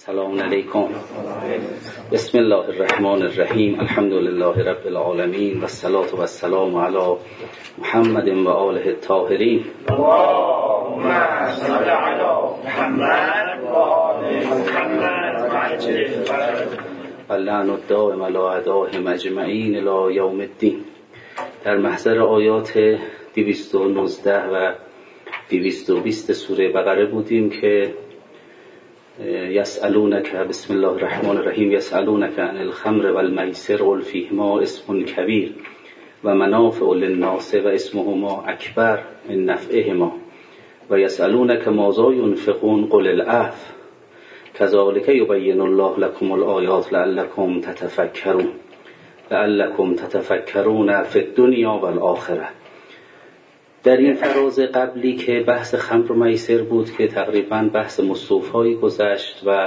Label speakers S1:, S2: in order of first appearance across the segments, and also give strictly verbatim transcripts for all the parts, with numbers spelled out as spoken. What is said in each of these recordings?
S1: سلام علیکم. بسم الله الرحمن الرحیم. الحمد لله رب العالمین و الصلاة و السلام علی محمد و آله الطاهرین.
S2: اللهم صل علی محمد و آل محمد وعجل
S1: اللعن الدائم علی اعدائهم اجمعین الی یوم الدین. در محضر آیات دویست و نوزده و دویست و بیست سوره بقره بودیم که یسألونک، بسم الله الرحمن الرحیم، یسألونک عن الخمر والمیسر قل فیهما اسم کبیر و منافع للناس و اسمهما اکبر من نفعهما و یسألونک ماذا ینفقون قل العفو کذالک یبین الله لکم الآیات لعلکم تتفکرون لعلکم تتفکرون فی الدنیا والآخره. در این فراز قبلی که بحث خمر و میسر بود که تقریبا بحث مستوفایی گذشت و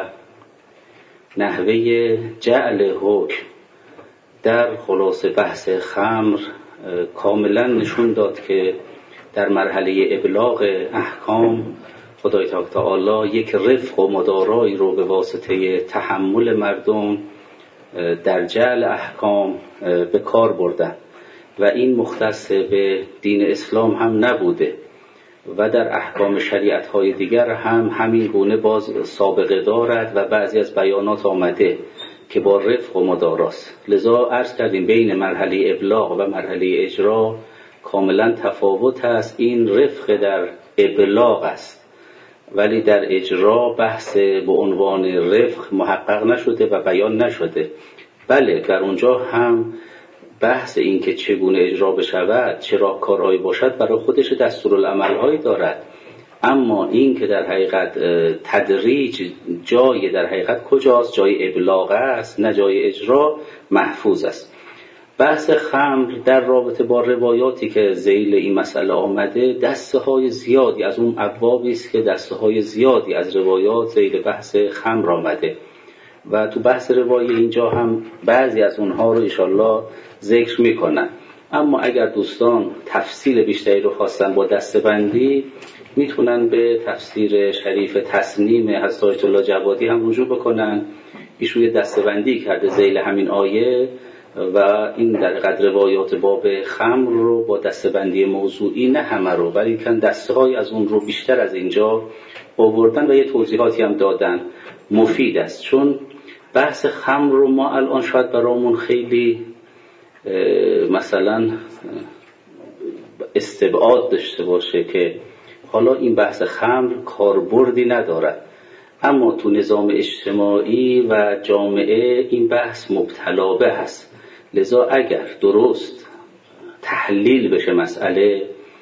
S1: نحوه جعل حکم در خلاصه بحث خمر کاملا نشون داد که در مرحله ابلاغ احکام خدای تعالی یک رفق و مدارایی رو به واسطه تحمل مردم در جعل احکام به کار بردن و این مختص به دین اسلام هم نبوده و در احکام شریعت های دیگر هم همین گونه باز سابقه دارد و بعضی از بیانات آمده که با رفق و مداراست. لذا عرض کردیم بین مرحله ابلاغ و مرحله اجرا کاملا تفاوت است. این رفق در ابلاغ است ولی در اجرا بحث به عنوان رفق محقق نشده و بیان نشده. بله در اونجا هم بحث این که چگونه اجرا بشود، چه راهکارهایی باشد برای خودش دستورالعمل‌هایی دارد، اما این که در حقیقت تدریج جای در حقیقت کجاست؟ جای ابلاغ است نه جای اجرا، محفوظ است. بحث خمر در رابطه با روایاتی که ذیل این مسئله آمده دسته های زیادی از اون ابوابی است که دسته های زیادی از روایات ذیل بحث خمر آمده و تو بحث روایی اینجا هم بعضی از اونها رو انشالله ذکر میکنن. اما اگر دوستان تفصیل بیشتری رو خواستن با دسته‌بندی میتونن به تفسیر شریف تسنیم حضرت آیت الله جوادی هم رجوع بکنن. ایشون یه دسته‌بندی کرده ذیل همین آیه و این در قدر روایات باب خمر رو با دسته‌بندی موضوعی نه همه رو ولی کن دسته‌های از اون رو بیشتر از اینجا آوردن و یه توضیحاتی هم دادن. مفید است چون بحث خمر رو ما الان شاید برامون خیلی مثلا استبعاد داشته باشه که حالا این بحث خمر کاربردی ندارد، اما تو نظام اجتماعی و جامعه این بحث مبتلا به هست. لذا اگر درست تحلیل بشه مسئله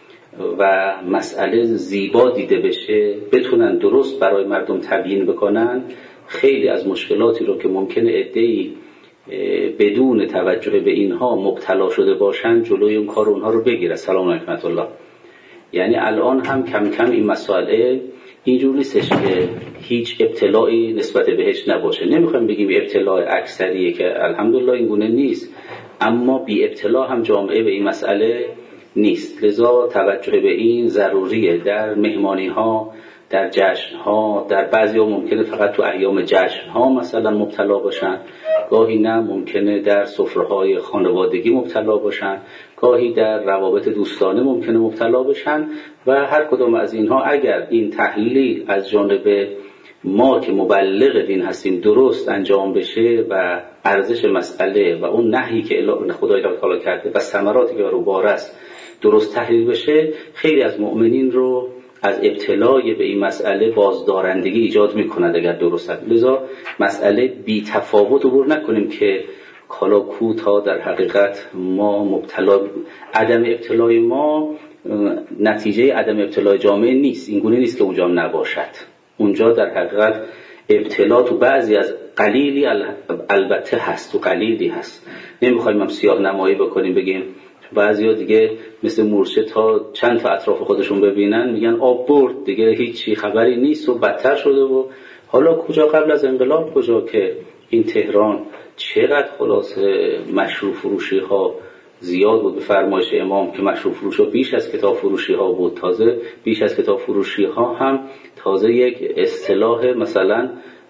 S1: و مسئله زیبا دیده بشه، بتونن درست برای مردم تبیین بکنن، خیلی از مشکلاتی رو که ممکنه عده‌ای بدون توجه به اینها مبتلا شده باشن جلوی اون کار اونها رو بگیره. سلام علیکم الله. یعنی الان هم کم کم این مسائل اینجوری نیستش که هیچ ابتلایی نسبت بهش نباشه. نمیخوایم بگیم ابتلاء اکثریه که الحمدلله این گونه نیست، اما بی ابتلا هم جامعه به این مسئله نیست. لذا توجه به این ضروریه. در مهمانی ها، در جشن ها، در بعضی ها ممکنه فقط تو ایام جشن ها مثلا مبتلا باشن، گاهی نه ممکنه در سفره های خانوادگی مبتلا باشن، گاهی در روابط دوستانه ممکنه مبتلا بشن و هر کدام از اینها اگر این تحلیل از جانب ما که مبلغ دین هستیم درست انجام بشه و ارزش مسئله و اون نهی که خدای تعالی کرده و ثمراتی که رو بارست درست تحلیل بشه، خیلی از مؤمنین رو از ابتلای به این مسئله بازدارندگی ایجاد می‌کند اگر درست است. لذا مسئله بی تفاوت عبور نکنیم که کالا کوتا در حقیقت ما مبتلا، عدم ابتلای ما نتیجه عدم ابتلای جامعه نیست. این گونه نیست که اونجا نباشد. اونجا در حقیقت ابتلا تو بعضی از قلیلی البته هست، تو قلیلی هست. نمیخوایم هم سیاه نمایی بکنیم بگیم بعضیا دیگه مثل مورچه تا چند تا اطراف خودشون ببینن میگن آب برد دیگه هیچی خبری نیست و بدتر شده. و حالا کجا قبل از انقلاب کجا که این تهران چقدر خلاصه مشروب فروشی ها زیاد بود به فرمایش امام که مشروب فروش ها بیش از کتاب فروشی ها بود. تازه بیش از کتاب فروشی ها هم تازه یک اصطلاح مثلا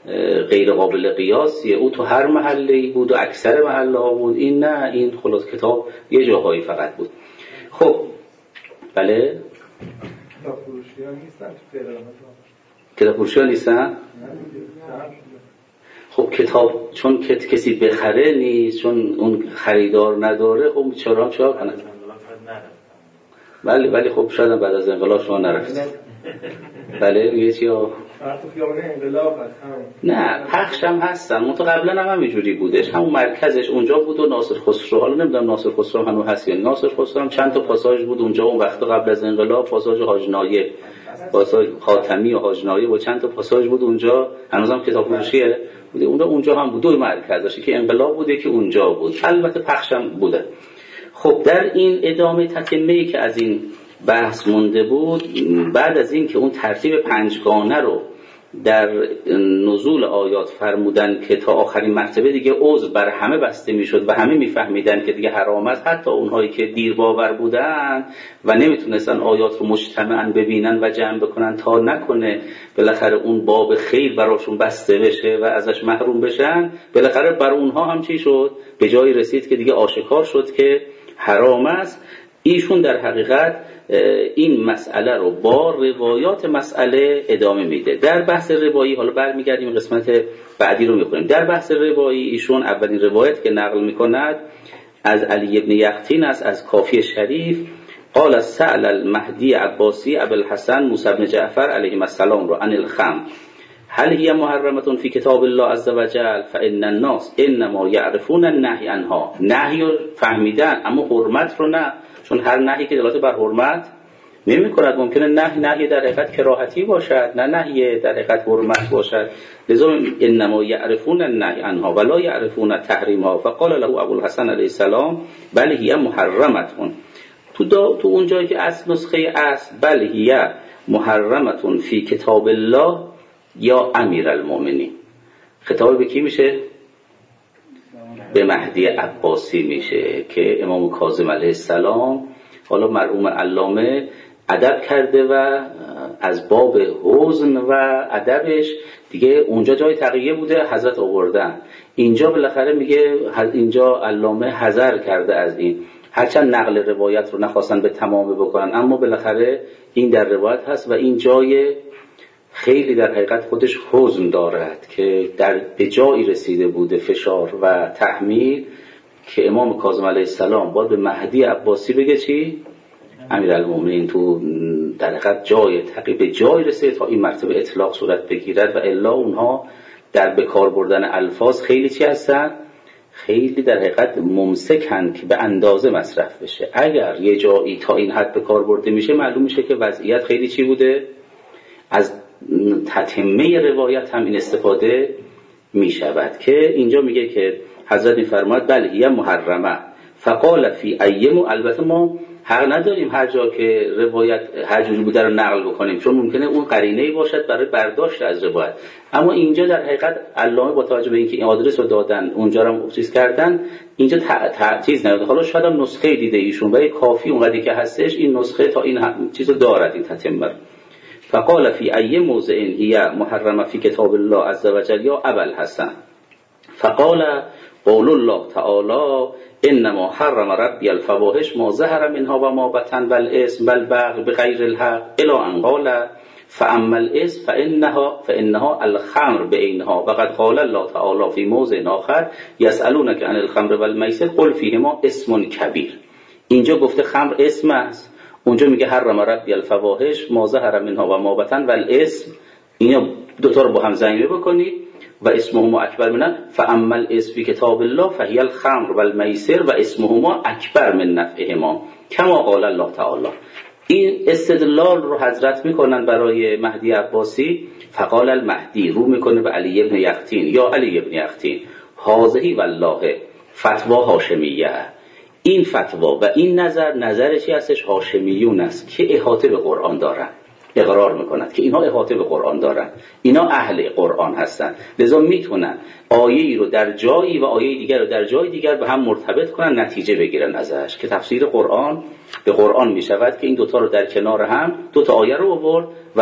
S1: غیر قابل قیاسیه، او تو هر محله‌ای بود و اکثر محله‌ها بود. این نه، این خلاص کتاب یه جاهایی فقط بود. خب بله،
S3: کتاب فروشی ها نیستن تو تهران؟
S1: کتاب فروشی ها نیستن؟ خب کتاب چون کسی بخره نیست، چون اون خریدار نداره، خب چرا چرا کنه؟ بله ولی خب شاید بعد از انقلاب شما نرفتید. بله یه چی ها؟ نه پخش هم هستن، اون تو قبلا هم همینجوری بودش، همون مرکزش اونجا بود و ناصر خسرو، حالا نمیدونم ناصر خسرو هنوز هست یا ناصر خسرو هم چند تا پاساژ بود اونجا اون وقتا قبل از انقلاب، پاساژ حاج نایب، پاساژ خاتمی و حاج نایب و چند تا پاساژ بود اونجا، هنوزم کتاب فروشیه بوده اونجا اونجا هم بود، دو مرکز داشت که انقلاب بوده که اونجا بود، البته پخش هم بوده. خب در این ادامه تتمه‌ای که از این بحث مونده بود، بعد از این که اون ترتیب پنجگانه رو در نزول آیات فرمودن که تا آخرین مرتبه دیگه عذر بر همه بسته میشد و همه میفهمیدن که دیگه حرام است، حتی اونهایی که دیر باور بودن و نمیتونستن آیات رو مجتمعاً ببینن و جمع بکنن تا نکنه بالاخره اون باب خیر براشون بسته بشه و ازش محروم بشن، بالاخره بر اونها هم چی شد؟ به جایی رسید که دیگه آشکار شد که حرام است. ایشون در حقیقت این مسئله رو با روایات مسئله ادامه میده. در بحث روایی، حالا برمیگردیم قسمت بعدی رو میخونیم. در بحث روایی ایشون اولین روایت که نقل میکند از علی ابن یقطین است، از کافی شریف، قال سأل المهدی عباسی ابو الحسن موسی بن جعفر علیه السلام رو عن الخمر هل هي محرمة في کتاب الله عز وجل فإن الناس انما يعرفون النهي عنها. نهی رو فهمیدن اما حرمت رو نه، چون هر نهی که دلالت بر حرمت نمی کند، ممکنه نهی نهی در حقیقت کراهتی باشد، نه نهی در حقیقت حرمت باشد. لذا انما یعرفون النهی عنها ولا یعرفون تحریمها. فقال له ابو الحسن علیه السلام بل هی محرمة. تو تو اون جایی که اصل نسخه اصل بل هی محرمة فی کتاب الله یا امیر المؤمنین، خطاب به کی میشه؟ به مهدی عباسی میشه که امام کاظم علیه السلام، حالا مرحوم علامه ادب کرده و از باب حزن و ادبش دیگه اونجا جای تقیه بوده حضرت آوردن، اینجا بالاخره میگه اینجا علامه حذر کرده از این، هرچند نقل روایت رو نخواستن به تمام بکنن اما بالاخره این در روایت هست و این جای خیلی در حقیقت خودش حزن دارد که در به جایی رسیده بوده فشار و تحمیل که امام کاظم علیه السلام باید به مهدی عباسی بگه چی؟ امیرالمومنین. تو در حقیقت جای تقیب به جای رسید تا این مرتبه اطلاق صورت بگیرد و الا اونها در بکار بردن الفاظ خیلی چی هستن؟ خیلی در حقیقت ممسکن که به اندازه مصرف بشه. اگر یه جایی تا این حد بکار برده میشه معلوم میشه که وضعیت خیلی چی بوده؟ از تتمه روایت هم این استفاده می شود که اینجا میگه که حضرت میفرماد بل هی محرمه فقال فی ایمو. البته ما حق نداریم هر جا که روایت هر جوری بوده رو نقل بکنیم، چون ممکنه اون قرینه‌ای باشد برای برداشت از روایت، اما اینجا در حقیقت علامه با توجه به اینکه این آدرس رو دادن اونجا رو چیز کردن، اینجا چیز نداده. حالا شاید هم نسخه دیده ایشون ولی کافی اونقدری که هستش این نسخه تا این چیزو دارد این تتمه. فقال فی ای موضع هی محرمه فی کتاب الله عز وجل یا ابا الحسن. فقال قول الله تعالی انما حرم ربی الفواحش ما ظهر منها و ما بطن والاسم والبغي بغیر الحق الی ان قال فاما الاسم فانها فانها الخمر بعینها وقد قال الله تعالی فی موضع آخر یسالونک عن الخمر والمیسر قل فیهما اسم کبیر. اینجا گفته خمر اسم است، اونجا میگه حرم ربی الفواحش ما ظهر منها و ما بطن والاسم. اینا دوتا رو با هم ضمیمه بکنید و اسمهما اکبر منن. فاما الاسم فی کتاب الله فهی الخمر والمیسر و اسمهما اکبر من نفعهما کما قال الله تعالی. این استدلال رو حضرت میکنن برای مهدی عباسی. فقال المهدی، رو میکنه به علی ابن یقطین، یا علی ابن یقطین هذه والله فتوا هاشمیه. این فتوا و این نظر نظر چی هستش؟ هاشمیون است که احاطه به قرآن دارن، اقرار میکنند که اینها احاطه به قرآن دارن، اینا اهل قرآن هستن، لذا میتونن آیه‌ای رو در جایی و آیه دیگر رو در جای دیگر به هم مرتبط کنن، نتیجه بگیرن ازش که تفسیر قرآن به قرآن میشود که این دوتا رو در کنار هم دوتا آیه رو آورد و ازش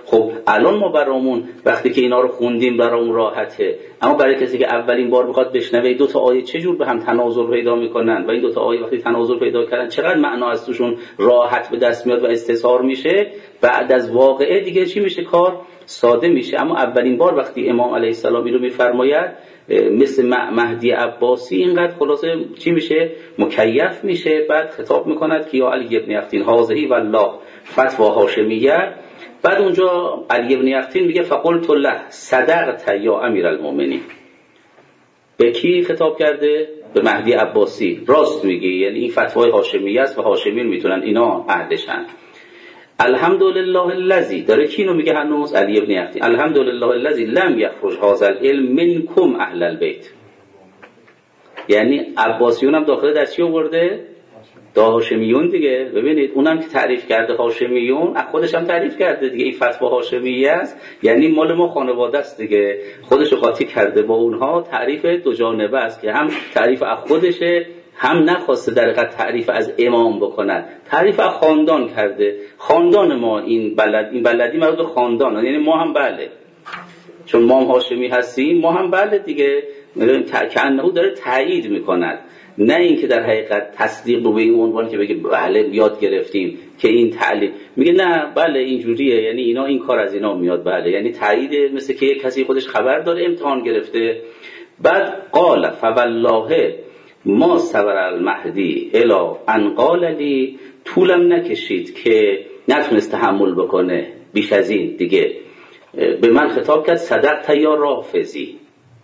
S1: خب الان ما برامون وقتی که اینا رو خوندیم برامون راحته، اما برای کسی که اولین بار بخواد بشنوه دو تا آیه چه جور به هم تناظر پیدا میکنن و این دو تا آیه وقتی تناظر پیدا کردن چقدر معنا از توشون راحت به دست میاد و استظهار میشه، بعد از واقعه دیگه چی میشه؟ کار ساده میشه. اما اولین بار وقتی امام علیه السلام این رو میفرماید مثل مهدی عباسی اینقدر خلاصه چی میشه؟ مکیف میشه. بعد خطاب میکند که یا علی ابن یقطین هذه والله فتوا هاشمیه. بعد اونجا علی ابن یقطین میگه فقلت له صدقت یا امیر المؤمنین. به کی خطاب کرده؟ به مهدی عباسی. راست میگی، یعنی این فتوای هاشمیه است و هاشمیون میتونن اینا اهلشن. الحمدلله الذی، داره کی اینو میگه هنوز؟ علی ابن یقطین. الحمدلله الذی لم یخرج هذا العلم منکم اهل البیت. یعنی عباسیون هم داخل در چی آورده؟ دا هاشمیون دیگه. ببینید اونم که تعریف کرده هاشمیون، خودش هم تعریف کرده دیگه، این فتوا هاشمیه است، یعنی مال ما خانواده است دیگه، خودش رو قاطی کرده با اونها. تعریف دو جانبه است که هم تعریف از خودشه، هم نخواسته در حقیقت تعریف از امام بکنن، تعریف از خاندان کرده. خاندان ما این بلد این بلدی مربوط به خاندان، یعنی ما هم بله، چون ما هم هاشمی هستیم، ما هم بله دیگه. کأنه داره تایید میکند، نه اینکه در حقیقت تصدیق رو به این عنوان که بگه بله یاد گرفتیم که این تعلیم، میگه نه بله اینجوریه، یعنی اینا این کار از اینا میاد، بله یعنی تایید، مثل که یک کسی خودش خبر داره امتحان گرفته. بعد قال فوالله ما صبر المهدی الا ان قال لی، طولم نکشید که نتونست تحمل بکنه بیش از این دیگه، به من خطاب کرد صدقت یا رافضی.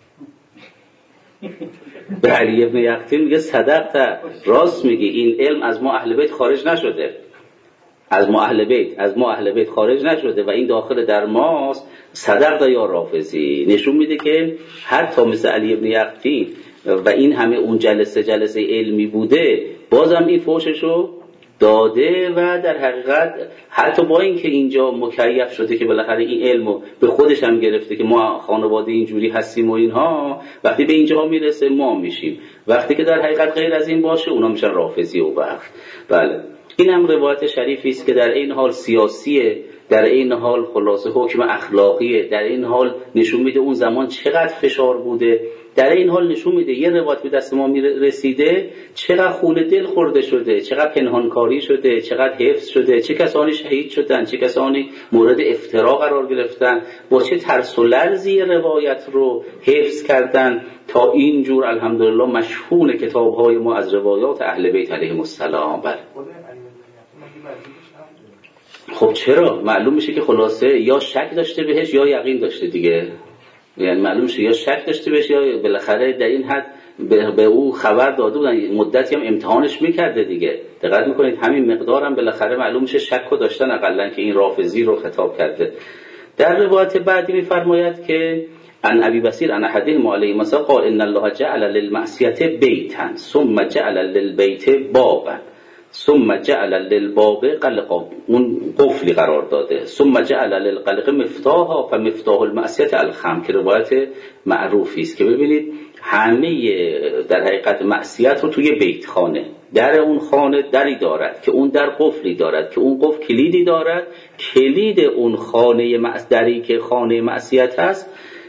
S1: به علی ابن یقطین میگه صدقت، راست میگی، این علم از ما اهل بیت خارج نشده، از ما اهل بیت از ما اهل بیت خارج نشده و این داخل در ماست. صدقت یا رافضی نشون میده که حتی مثل علی ابن یقطین و این همه اون جلسه جلسه علمی بوده، بازم این فوششو داده و در حقیقت حتی با اینکه اینجا مکیف شده که بالاخره این علمو به خودش هم گرفته که ما خانواده اینجوری هستیم و اینها، وقتی به اینجا میرسه ما میشیم، وقتی که در حقیقت غیر از این باشه اونا میشن رافضی و بخت. بله این هم روایت شریفی است که در این حال سیاسیه، در این حال خلاصه حکم اخلاقیه، در این حال نشون میده اون زمان چقدر فشار بوده، در این حال نشون میده یه روایت به دست ما رسیده چقدر خون دل خورده شده، چقدر پنهانکاری شده، چقدر حفظ شده، چه کسانی شهید شدن، چه کسانی مورد افترا قرار گرفتن، با چه ترس و لرزی روایت رو حفظ کردن تا اینجور الحمدلله مشهون کتاب‌های ما از روایات اهل بیت علیهم السلام. بله خب چرا؟ معلوم میشه که خلاصه یا شک داشته بهش یا یقین داشته دیگه، یعنی معلوم میشه یا شک داشته بهش یا بالاخره در این حد به, به او خبر داده بودن، مدتی هم امتحانش میکرده دیگه. دقت میکنید همین مقدار هم بالاخره معلوم میشه شک رو داشتن اقلا که این رافضی رو خطاب کرده. در روایت بعدی میفرماید که ان ابی بصیر ان احدهم علیه مثلا قال ان الله جعل للمعصیه بیتا ثم جعل للبیت بابا ثم جعل للباب قلقا، اون قفلی قرار داده، ثم جعل للقلق مفتاحا فمفتاح المعصیه الخمر، که روایت معروفی است که ببینید همه در حقیقت معصیت رو توی بیت خانه، در اون خانه دری دارد که اون در قفلی دارد که اون قفل کلیدی دارد، کلید اون خانه معصیتی که خانه معصیت هست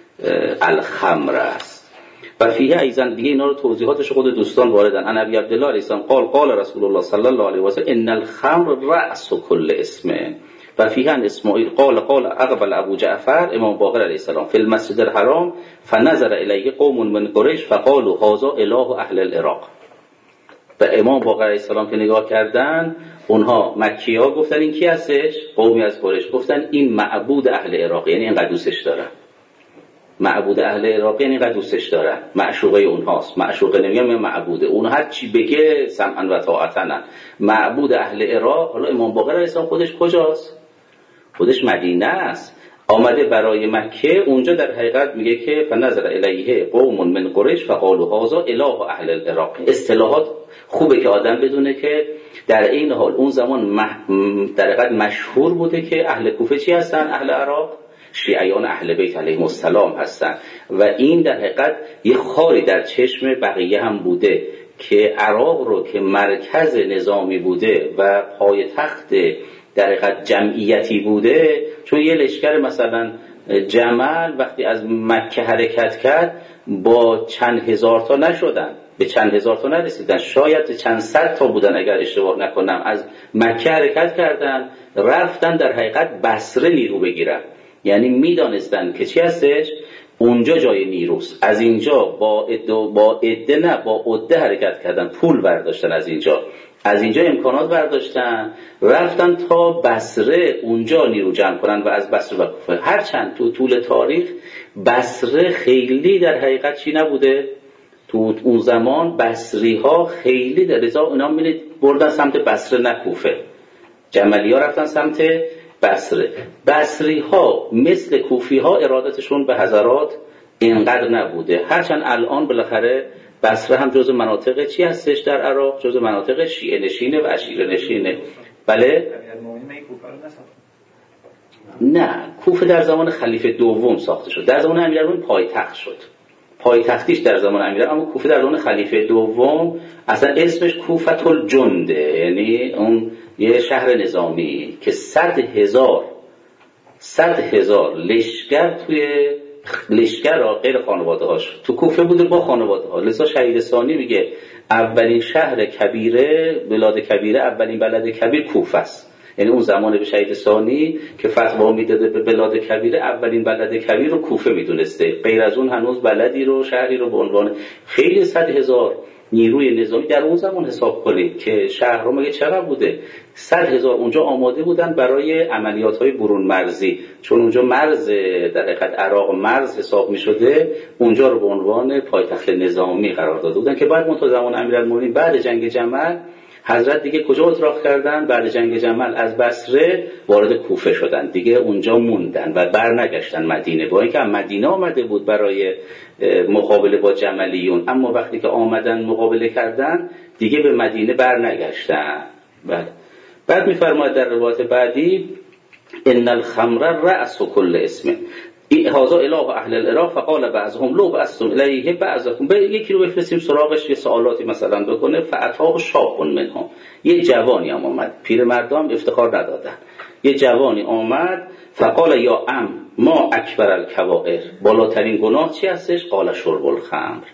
S1: الخمر است. و فیه ایزن دیگه اینا رو توضیحاتش خود دوستان واردن. ان ابی عبدالله علیه السلام قال قال رسول الله صلی الله علیه و سلم ان الخمر رأس كل اسم. و فیه ان اسماعیل قال قال اقبل ابو جعفر امام باقر علیه السلام فی المسجد الحرام فنظر الیه قوم من قریش فقالوا هذا اله اهل العراق. و امام باقر علیه السلام که نگاه کردن، اونها مکی‌ها گفتن این کی هستش؟ قومی از قریش گفتن این معبود اهل عراق، یعنی اینقدر دوستش دارن. معبود اهل عراق یعنی اینقدر دوستش دارن، معشوقه اونهاست. معشوقه نمیگم معبوده، اون هر چی بگه سمعا و طاعتن. معبود اهل عراق. حالا امام باقر علیه السلام خودش کجاست؟ خودش مدینه است، آمده برای مکه. اونجا در حقیقت میگه که فنظر الیه قوم من قریش فقالوا هذا اله اهل العراق. اصطلاحات خوبه که آدم بدونه که در این حال اون زمان مح... در حقیقت مشهور بوده که اهل کوفه چی هستن؟ اهل عراق شیعیان اهل بیت علیهم السلام هستن. و این در حقیقت یه خاری در چشم بقیه هم بوده که عراق رو که مرکز نظامی بوده و پایتخت در حقیقت جمعیتی بوده، چون یه لشکر مثلا جمل وقتی از مکه حرکت کرد با چند هزار تا نشدن، به چند هزار تا نرسیدن، شاید چند صد تا بودن اگر اشتباه نکنم. از مکه حرکت کردن رفتن در حقیقت بصره نیرو بگیرن، یعنی میدانستن که چی هستش اونجا جای نیروست. از اینجا با عده با عده نه با عده حرکت کردن، پول برداشتن از اینجا از اینجا امکانات برداشتن رفتن تا بصره اونجا نیرو جمع کنن و از بصره و کوفه. هرچند تو طول تاریخ بصره خیلی در حقیقت چی نبوده، تو اون زمان بصری ها خیلی در رضا اونا می‌بینید بردن سمت بصره نه کوفه، جملی ها رفتن سمت بصره. بصری ها مثل کوفی ها ارادتشون به حضرات اینقدر نبوده، هرچند الان بالاخره بصره هم جز مناطق چی هستش در عراق، جز مناطق شیعه نشینه و عشیره نشینه. بله؟ نه، کوفه در زمان خلیفه دوم ساخته شد، در زمان امیرالمومنین پایتخت شد، پایتختیش در زمان امیرالمومنین، اما کوفه در زمان خلیفه دوم اصلا اسمش کوفة الجنده، یعنی اون یه شهر نظامی که صد هزار صد هزار لشکر توی لشکر را غیر خانواده هاش تو کوفه بوده با خانواده ها. لذا شهید ثانی میگه اولین شهر کبیره، بلاد کبیره، اولین بلد کبیر کوفه است. یعنی اون زمان به شهید ثانی که فتوا میداده به بلاد کبیره اولین بلد کبیر رو کوفه میدونسته، غیر از اون هنوز بلدی رو شهری رو به عنوان خیلی صد هزار نیروی نظامی در اون زمان حساب کنید که شهر رو مگه چقدر بوده، صد هزار اونجا آماده بودن برای عملیات های برون مرزی، چون اونجا مرز در حقیقت عراق مرز حساب می شده، اونجا رو به عنوان پایتخت نظامی قرار داده بودن که بعد منتها زمان امیرالمومنین بعد جنگ جمل حضرت دیگه کجا اتراق کردن؟ بعد جنگ جمل از بصره وارد کوفه شدن، دیگه اونجا موندن و برنگشتن مدینه، با اینکه مدینه آمده بود برای مقابله با جملیون، اما وقتی که آمدن مقابله کردن دیگه به مدینه برنگشتن. بعد بعد میفرماید در روایت بعدی ان الخمر رأس كل اسم هذا اله اهل العراق فقال بعضهم لو بعثتم الیه بعضکم، به یکی رو بفرستیم سراغش یه سوالاتی مثلا بکنه، فاتاه شاب منهم، یه جوانی هم آمد، پیرمردان افتخار ندادن، یه جوانی آمد فقال یا ام ما اکبر الکبائر، بالاترین گناه چی هستش؟ قال شرب الخمر.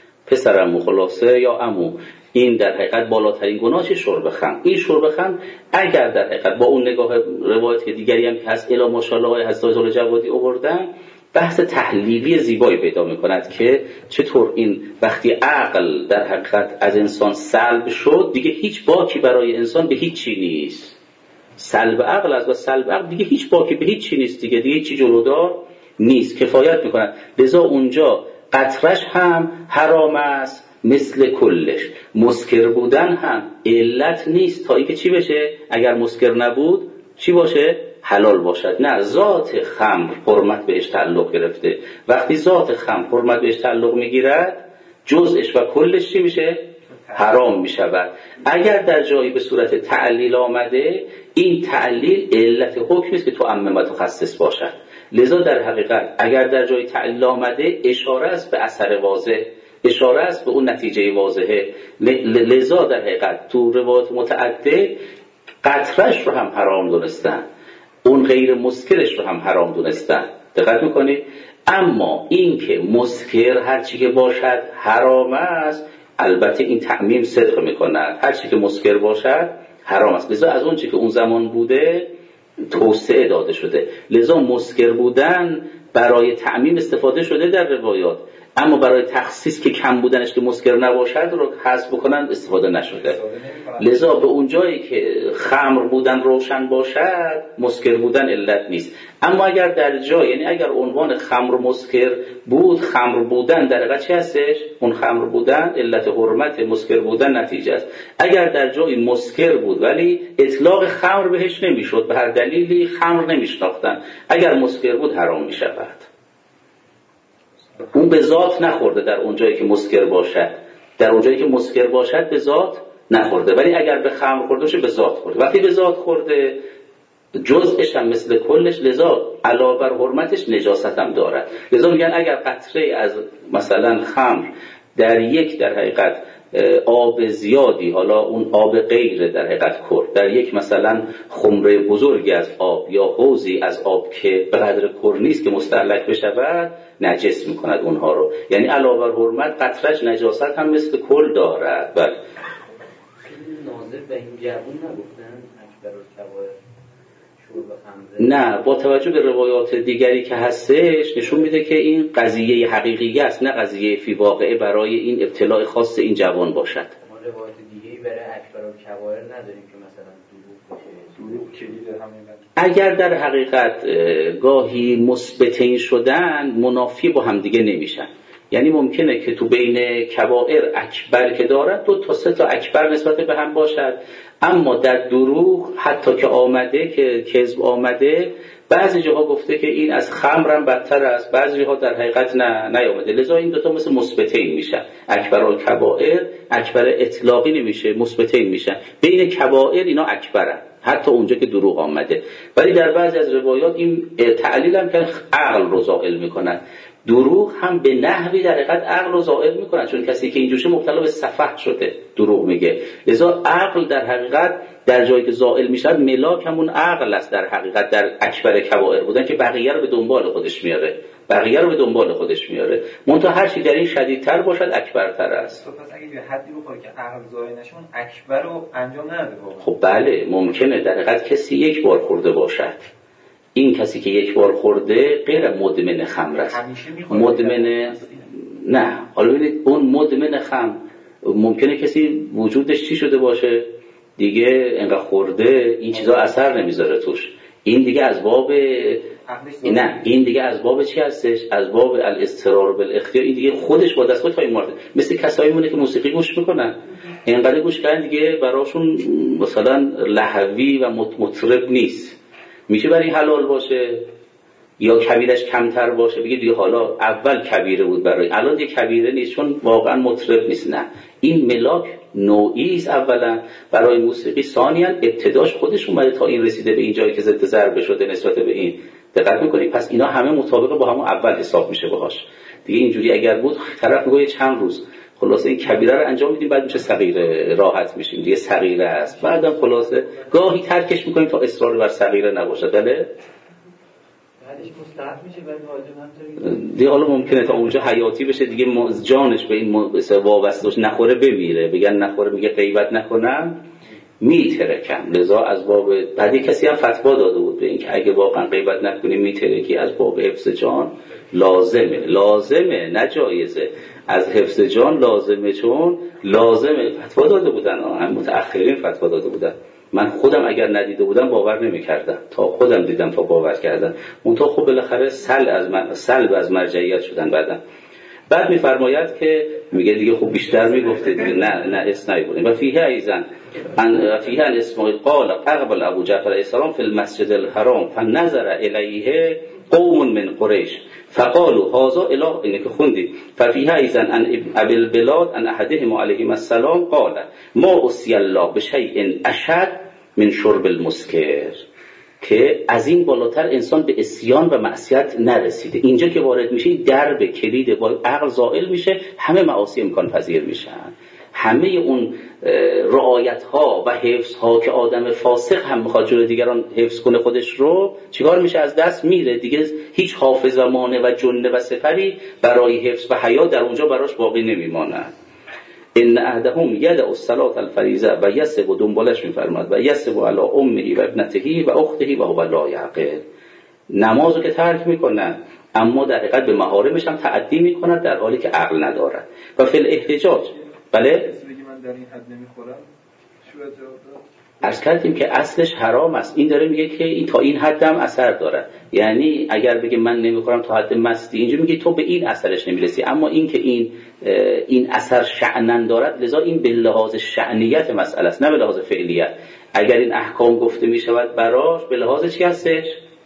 S1: پسرم خلاصه یا عمو این در حقیقت بالاترین گناهش شرب خمر. این شرب خمر اگر در حقیقت با اون نگاه روایت دیگری هم که هست الا ماشاءالله حضرت الجوادی آوردن، بحث تحلیلی زیبایی پیدا میکند که چطور این وقتی عقل در حقیقت از انسان سلب شد دیگه هیچ باکی برای انسان به هیچ چی نیست. سلب عقل از و سلب عقل دیگه هیچ باکی به هیچ چی نیست، دیگه دیگه چی جلودار نیست، کفایت میکند. لذا اونجا قطرش هم حرام است مثل کلش، مسکر بودن هم علت نیست تا اینکه چی بشه، اگر مسکر نبود چی باشه؟ حلال باشد. نه، ذات خمر حرمت بهش تعلق گرفته، وقتی ذات خمر حرمت بهش تعلق میگیرد جزءش و کلش چی میشه؟ حرام میشود. اگر در جایی به صورت تعلیل آمده، این تعلیل علت حکمی است که تو عمم و تخصص باشد. لذا در حقیقت اگر در جایی تعلیل آمده اشاره است به اثر واضح، اشاره است به اون نتیجه واضحه. لذا در حقیقت تو روایات متعدد قطرش رو هم حرام دونستن، اون غیر مسکرش رو هم حرام دونستن. دقت میکنید؟ اما این که مسکر هر چی که باشد حرام است، البته این تعمیم صدق میکند، هر چی که مسکر باشد حرام است. لذا از اون چی که اون زمان بوده توسعه داده شده، لذا مسکر بودن برای تعمیم استفاده شده در روایات، اما برای تخصیص که کم بودنش که مسکر نباشد رو حذف بکنن استفاده نشده. لذا به اون جایی که خمر بودن روشن باشد مسکر بودن علت نیست. اما اگر در جای، یعنی اگر عنوان خمر مسکر بود، خمر بودن در واقع چی هستش؟ اون خمر بودن علت حرمت، مسکر بودن نتیجه است. اگر در جای مسکر بود ولی اطلاق خمر بهش نمیشد، به هر دلیلی خمر نمیشناختن، اگر مسکر بود حرام میشود. اون به ذات نخورده در اون جایی که مسکر باشد، در اون جایی که مسکر باشد به ذات نخورده، ولی اگر به خمر خورده باشه به ذات خورده. وقتی به ذات خورده جزءش هم مثل کلش، لذا علاوه بر حرمتش نجاست هم دارد. لذا میگن اگر قطره از مثلا خمر در یک در حقیقت آب زیادی، حالا اون آب غیر در حقیقت کر، در یک مثلا خمره بزرگی از آب یا حوضی از آب که به قدر کر نیست که مستهلک بشود، نجس میکند اونها رو. یعنی علاوه بر حرمت قطرش نجاست هم مثل کل دارد. بله
S4: ناظر به این جوون نگفتن اکبر الکبائر شرب خمره؟
S1: نه، با توجه به روایات دیگری که هستش نشون میده که این قضیه حقیقی است، نه قضیه فی واقعه برای این ابتلاع خاص این جوان باشد.
S4: ما روایات دیگه‌ای برای اکبر الکبائر نداریم که مثلا دروغ باشه.
S3: دروغ کلید همین.
S1: اگر در حقیقت گاهی مثبتین شدن منافی با هم دیگه نمیشن. یعنی ممکنه که تو بین کبائر اکبر که دارد دو تا سه تا اکبر نسبت به هم باشد، اما در دروغ حتی که آمده که کذب آمده بعضی جاها گفته که این از خمرم بدتر است، بعضی جاها در حقیقت نه نیامده. لذا این دو تا مثل مثبتین میشن. اکبر الکبائر اکبر اطلاقی نمیشه، مثبتین میشن. بین کبائر اینا اکبرن حتی اونجا که دروغ آمده. ولی در بعضی از روایات این تعلیل هم که عقل رو زائل میکنن. دروغ هم به نحوی در حقیقت عقل رو زائل میکنن، چون کسی که اینجوشه مبتلا به سفه شده دروغ میگه. لذا عقل در حقیقت در جایی که زائل میشد ملاک همون عقل است در حقیقت در اکبر کبائر بودن که بقیه رو به دنبال خودش میاره، بقیه رو به دنبال خودش میاره. منتها هر چی در این شدیدتر باشد اکبرتر است.
S3: پس اگه به حدی بخوره که عقل زائل نشه اون اکبر رو انجام نده واقعا.
S1: خب بله ممکنه در حقیقت کسی یک بار خورده باشد. این کسی که یک بار خورده غیر مدمن خمر است. مدمن نه، حالا ببینید اون مدمن خمر ممکنه کسی وجودش چی شده باشه دیگه انقدر خورده این چیزا اثر نمیذاره توش. این دیگه از باب نه این دیگه از باب چی هستش؟ از باب الاضطرار بالاختیار. این دیگه خودش با دست خودش مارده. مثل کسایی مونه که موسیقی گوش میکنن، اینقدر گوش کردن دیگه براشون مثلا لهوی و مطرب نیست. میشه برای حلال باشه یا کبیرش کمتر باشه بگید دیگه حالا اول کبیره بود برای الان دیگه کبیره نیست چون واقعا مطرب نیست. نه، این ملاک نوعی است اولا برای موسیقی، ثانیاً ابتداش خودش اومده تا این رسیده به این جایی که ضد ضربه شده نسبت به این. دقت میکنید؟ پس اینا همه مطابق با همون اول حساب میشه باهاش دیگه. اینجوری اگر بود طرف میگه چند روز خلاصه این کبیره رو انجام میدیم بعد میشه صغیره، راحت میشیم دیگه. صغیره است بعدم خلاصه گاهی ترکش میکنیم تا اصرار بر صغیره نباشه. بله
S4: بعدش مستحب میشه بعد واجب هم
S1: دیگه. حالا ممکنه تا اونجا حیاتی بشه دیگه جانش به این وابسته نخوره بمیره. بگن نخوره میگه غیبت نکنم میترکم. لذا از باب بعدی کسی هم فتوا داده بود به این که اگه واقعا غیبت نکنی میترکی، از باب حفظ جان لازمه. لازمه نه جایزه. از حفظ جان لازمه، چون لازمه. فتوا داده بودن، هم متأخرین فتوا داده بودن. من خودم اگر ندیده بودم باور نمی‌کردم تا خودم دیدم تا باور کردم. منتها خب بالاخره سلب از من سلب از مرجعیت شدن بعدم. بعد میفرماید که میگه دیگه خب بیشتر میگفته دیگه نه نه اس نمی‌بودیم. و فیه ایزن ان فیه ان اسماعیل قال اقبل ابو جعفر علیه السلام فی المسجد الحرام فنظر الیه قوم من قریش فقالوا هذا اله اینه که خوندی. ففیه ایزن ان ابی البلاد ان احدهم علیهم السلام قال ما اسی الله بشیء اشد من شرب المسکر، که از این بالاتر انسان به عصیان و معصیت نرسیده. اینجا که وارد میشه درب کلید با عقل زائل میشه، همه معاصی امکان پذیر میشن. همه اون رعایت ها و حفظ ها که آدم فاسق هم میخواد جلوی دیگران حفظ کنه خودش رو، چیکار میشه؟ از دست میره دیگه. هیچ حافظ و مانع و جنه و سپری برای حفظ و حیا در اونجا براش باقی نمیمانه. ان احدهم یدع الصلاه الفریضه و یسب و دنبالش میفرماد و یسب علی امه و ابنته و اخته و هو لا یعقل. نمازو که ترک میکنن اما در حقیقت به محارمش هم تعدی میکنن در حالی که عقل ندارد. و فی الاحتجاج بله
S3: من در این حد نمیخورم شو جواب داد.
S1: عرض کردیم که اصلش حرام است. این داره میگه که این تا این حد هم اثر داره. یعنی اگر بگه من نمیخورم تا حد مستی، اینجا میگه تو به این اثرش نمیرسی. اما این که این این اثر شأنن دارد، لذا این به لحاظ شأنیت مسئله است نه به لحاظ فعلیت. اگر این احکام گفته میشود براش به لحاظ چی هستش؟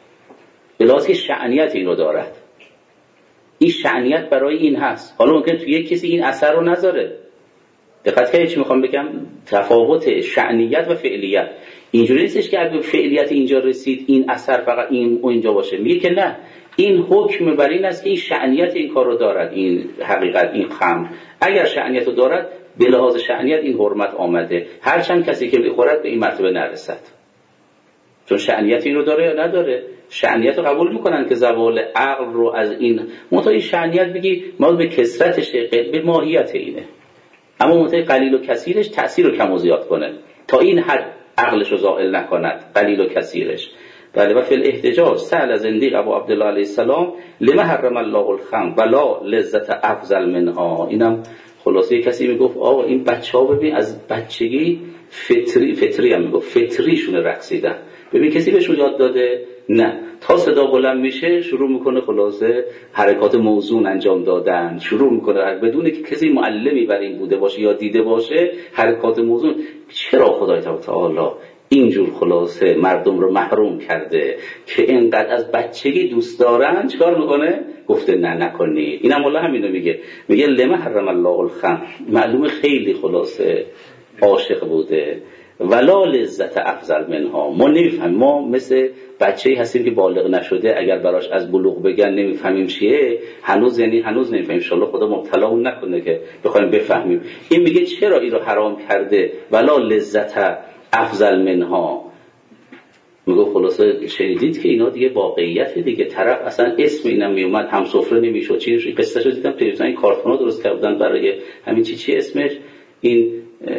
S1: به لحاظ که شأنیت اینو دارد. این شأنیت برای این هست. حالا ممکن تو یک کسی این اثر رو نذاره، دقت کنید چی میخوام بگم؟ تفاوت شأنیت و فعلیت اینجوری نیستش که اگه فعلیت اینجا رسید این اثر فقط این و اینجا باشه. میگه که نه، این حکم بر این است که این شأنیت این کار رو دارد، این حقیقت، این خمر اگر شأنیت رو دارد به لحاظ شأنیت این حرمت آمده، هرچند کسی که بخورد به این مرتبه نرسد، چون شأنیت این رو داره یا نداره. شأنیت رو قبول میکنن که زوال عقل رو از این منتها این شأنیت بگی ما به کثرتش، به ماهیت اینه، اما منتها قلیل و کثیرش تأثیر رو کم و زیاد کنه تا این حد عقلش رو زائل نکند، قلیل و کثیرش. بله. و فی الاحتجاج سأل زندیق ابو عبدالله علیه السلام لما حرم الله الخمر ولا لذت افضل منها. اینم خلاصه کسی میگفت آقا این بچه‌ها ببین از بچگی فطری فطری هم میگفت فطریشون رقصیدن، ببین کسی بهشون یاد داده؟ نه. تا صدا بلند میشه شروع میکنه خلاصه حرکات موزون انجام دادن، شروع میکنه بدون که کسی معلمی بر این بوده باشه یا دیده باشه حرکات موزون. چرا خدای تعالی اینجور خلاصه مردم رو محروم کرده که اینقدر از بچگی دوست دارن؟ چیکار میکنه؟ گفته نه نکنید. اینم والله همینو میگه، میگه لما حرم الله الخمر، معلومه خیلی خلاصه عاشق بوده، ولا لذت افضل منها. ما نمیفهمیم، ما مثل بچه‌ای هستیم که بالغ نشده، اگر براش از بلوغ بگن نمیفهمیم چیه، هنوز یعنی هنوز نمیفهمیم. ان شاء الله خدا مبتلا اون نکنه که بخوایم بفهمیم. این میگه چرا این رو حرام کرده؟ ولا لذت افضل منها. میگه خلاصه شنیدید که اینا دیگه واقعیت دیگه، طرف اصلا اسم اینم میومد هم سفره نمیشد. چی قصه شو دیدم تلویزیون، این کارتونا درست کردن برای همین چی چی اسمش این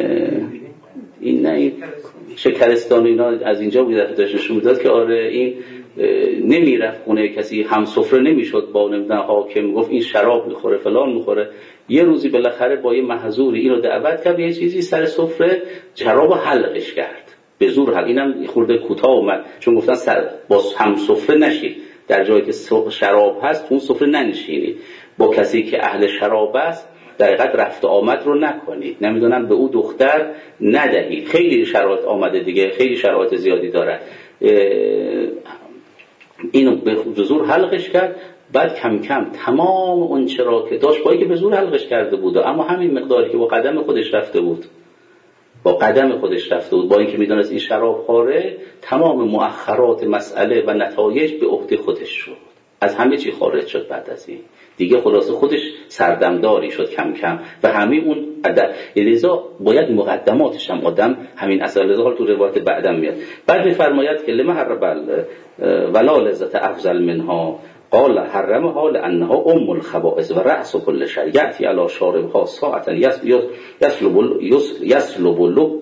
S1: این نه این شکرستان اینا از اینجا بود داشت نشون میداد که آره این نمیرفت خونه کسی هم سفره نمیشد، با نمیدونم حاکم گفت این شراب میخوره فلان میخوره. یه روزی بالاخره با یه محظوری اینو دعوت کرد یه چیزی سر سفره، شرابو حلقش کرد به زور حل. اینم خورده کوتاه اومد چون گفتن سر با هم سفره نشید، در جایی که شراب هست اون سفره ننشینید، با کسی که اهل شراب است در حقیقت رفت آمد رو نکنید، نمیدونم به او دختر ندهید. خیلی شرایط آمده دیگه، خیلی شرایط زیادی داره. اینو به زور حلقش کرد. بعد کم کم تمام اون چرا که داشت با که به زور حلقش کرده بود، اما همین مقداری که با قدم خودش رفته بود با قدم خودش رفته بود با اینکه میدونست این شراب خواره، تمام مؤخرات مسئله و نتایج به عهده خودش شد، از همه چی خارج شد. بعد از این دیگه خلاصه خودش سردمداری شد کم کم و همین اون عدد. لذا باید مقدماتش هم آدم همین اصل. لذا حال تو روایت بعدم میاد. بعد میفرماید که لما حرم ولا لذت افضل منها قال حرمها لانها ام الخبائث و رأس كل شر یأتی علی شاربها ساعتا یسلب یسلب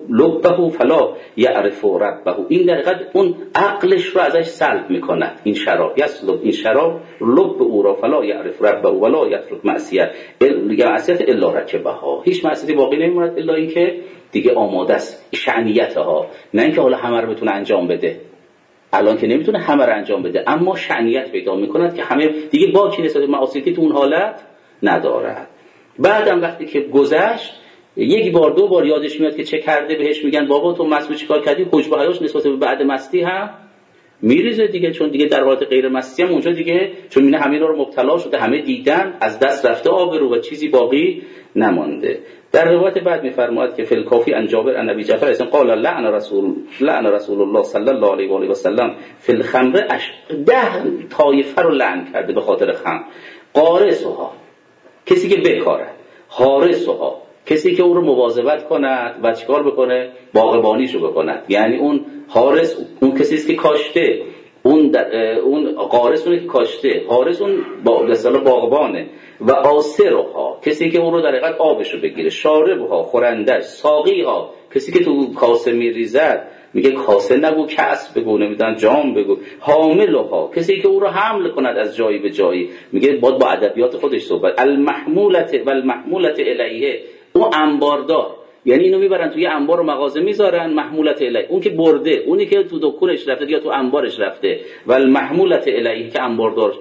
S1: لبه فلا یعرف ربه. این در حقیقت اون عقلش رو ازش سلب میکند. این شراب یسلب، این شراب لب او را فلا یعرف ربه ولا یترک معصیت معصیت الا رکبها. هیچ معصیتی باقی نمیماند الا اینکه دیگه آماده است شأنیتها، نه اینکه حالا همه رو بتونه انجام بده. الان که نمیتونه همه رو انجام بده اما شأنیت پیدا میکند که همه دیگه باکی نسبت به معاصی تو اون حالت ندارد. بعدم وقتی که گذشت یک بار دو بار یادش میاد که چه کرده، بهش میگن بابا تو مست چیکار کردی، حجب حیاش نسبت به بعد مستی هم میریزه دیگه، چون دیگه در حالت غیر مستی هم اونجا دیگه چون میونه همه رو مبتلا شده، همه دیدن، از دست رفته آبرو و چیزی باقی نمانده. در روایت بعد میفرماید که فی الکافی عن جابر عن ابی جعفر اسم قال لعن رسول لعن رسول الله صلی الله علیه و آله و سلم فی الخمر اش ده طایفه رو لعن کرده به خاطر خمر. قارصها کسی که بکاره، حارسها کسی که اون رو مواظبت کند و چیکار بکنه، باغبانیشو بکند. یعنی اون حارس اون کسی است که کاشته، اون در اون قارص اون که کاشته، حارس اون با مثلا باغبانه. و آسرها کسی که اون رو در حقیقت آبشو بگیره، شاربها خورندش، ساقیها کسی که تو کاسه میریزد، میگه کاسه نگو کاس بگو، نمیدونم جام بگو. حاملها کسی که اون رو حمل کند از جایی به جایی، میگه باید با ادبیات خودش صحبت. المحمولت و المحمولت الیه اون انباردار، یعنی اینو میبرن توی انبار و مغازه میذارن. محمولت الیه اون که برده، اونی که تو دکونش رفته یا تو انبارش رفته. و المحمولت الیه که انباردار.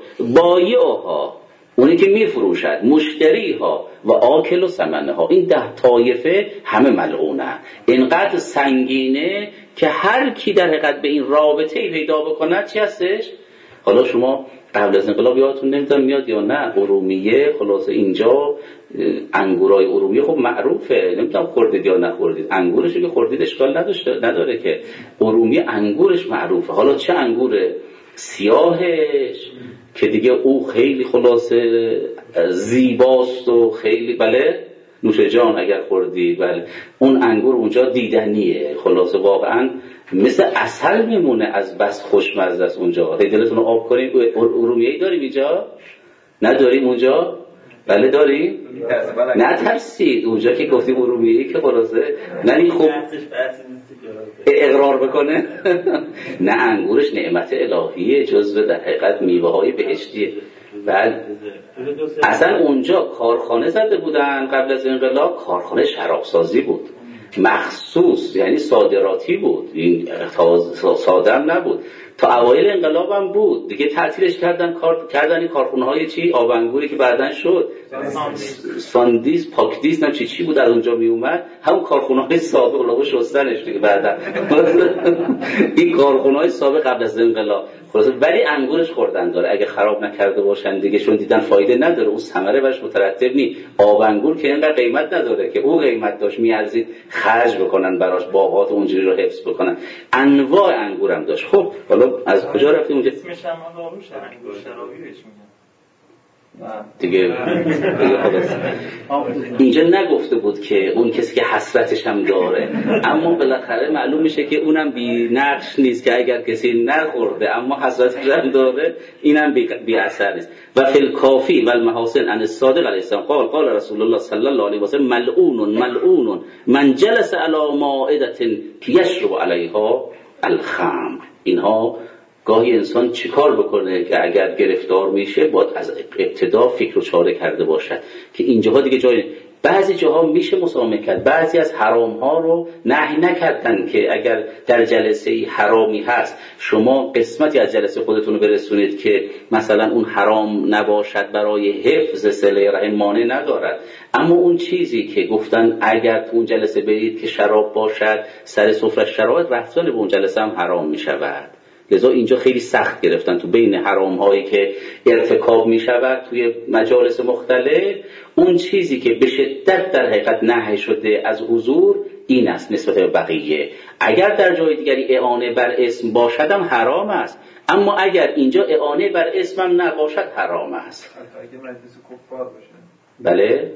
S1: بایعها اونی که میفروشد، مشتریها و آکل و ثمنها. این ده طایفه همه ملعونه، اینقدر سنگینه که هر کی در حقیقت به این رابطه پیدا بکند چی هستش. حالا شما قبل از انقلاب یادتون نمیدونم میاد یا نه، ارومیه خلاصه اینجا انگورای ارومیه خب معروفه، نمیدونم خوردید یا نخوردید. انگورش که خوردید اشکال نداشته نداره که ارومیه انگورش معروفه. حالا چه انگوره؟ سیاهش که دیگه او خیلی خلاصه زیباست و خیلی بله نوش جان اگر خوردی، بله اون انگور اونجا دیدنیه، خلاصه واقعا مثل عسل میمونه، از بس خوشمزه است اونجا. دلتون رو آب کنیم. ارومیه‌ای داریم اینجا؟ نداریم اونجا؟ بله داریم؟ نه ترسید اونجا که گفتیم ارومیه‌ای که خلاصه نه خوب اقرار بکنه. نه انگورش نعمت الهیه، جزو در حقیقت میوه های بهشتیه. بله اصلا اونجا کارخانه زده بودن قبل از انقلاب، کارخانه شرابسازی بود مخصوص، یعنی صادراتی بود، این ساده هم نبود. تا اوایل انقلاب هم بود دیگه، تعطیلش کردن، کار کردن این کارخونه های چی آب انگوری که بعدن شد ساندیس پاکدیس نم چی چی بود از اونجا می اومد، همون کارخونه های سابق لغو شستنش دیگه بعدن این کارخونه های سابق قبل از انقلاب خلاصه. ولی انگورش خوردن داره اگه خراب نکرده باشن دیگه، چون دیدن فایده نداره، اون ثمره برش مترتب نی. آب انگور که اینقدر قیمت نداره که او قیمت داشت میارزید خرج بکنن براش، باغات اونجوری رو حفظ بکنن. انواع انگورم داشت. خب حالا از کجا رفتیم اونجا؟
S3: اسمش هم آروشه انگور شرابی بهش میگن
S1: دیگه. اینجا نگفته بود که اون کسی که حسرتش هم داره، اما بالاخره معلوم میشه که اونم بی نقش نیست که اگر کسی نخورده اما حسرتش هم داره اینم بی, بی اثر نیست. و فی الکافی و المحاسن ان الصادق علیه السلام قال قال رسول الله صلی الله علیه و سلم ملعون ملعون من جلس علی مائده یشرب علیها الخمر. اینها گاهی انسان چیکار بکنه که اگر گرفتار میشه باید از ابتدا فکر و چاره کرده باشد که اینجاها دیگه جای، بعضی جاها میشه مسامحه کرد، بعضی از حرام ها رو نهی نکردن که اگر در جلسه ای حرامی هست شما قسمتی از جلسه خودتون رو برسونید که مثلا اون حرام نباشد، برای حفظ صله رحم مانع ندارد. اما اون چیزی که گفتن اگر تو اون جلسه برید که شراب باشد سر سفره شراب، رفتن به اون جلسه هم حرام میشود. لذا اینجا خیلی سخت گرفتن تو بین حرام هایی که ارتکاب می شود توی مجالس مختلف، اون چیزی که به شدت در حقیقت نهی شده از حضور این است نسبت به بقیه. اگر در جای دیگری اعانه بر اسم باشد هم حرام است، اما اگر اینجا اعانه بر اسم هم نباشد حرام است.
S3: حتی اگه مجلس کفار باشه.
S1: بله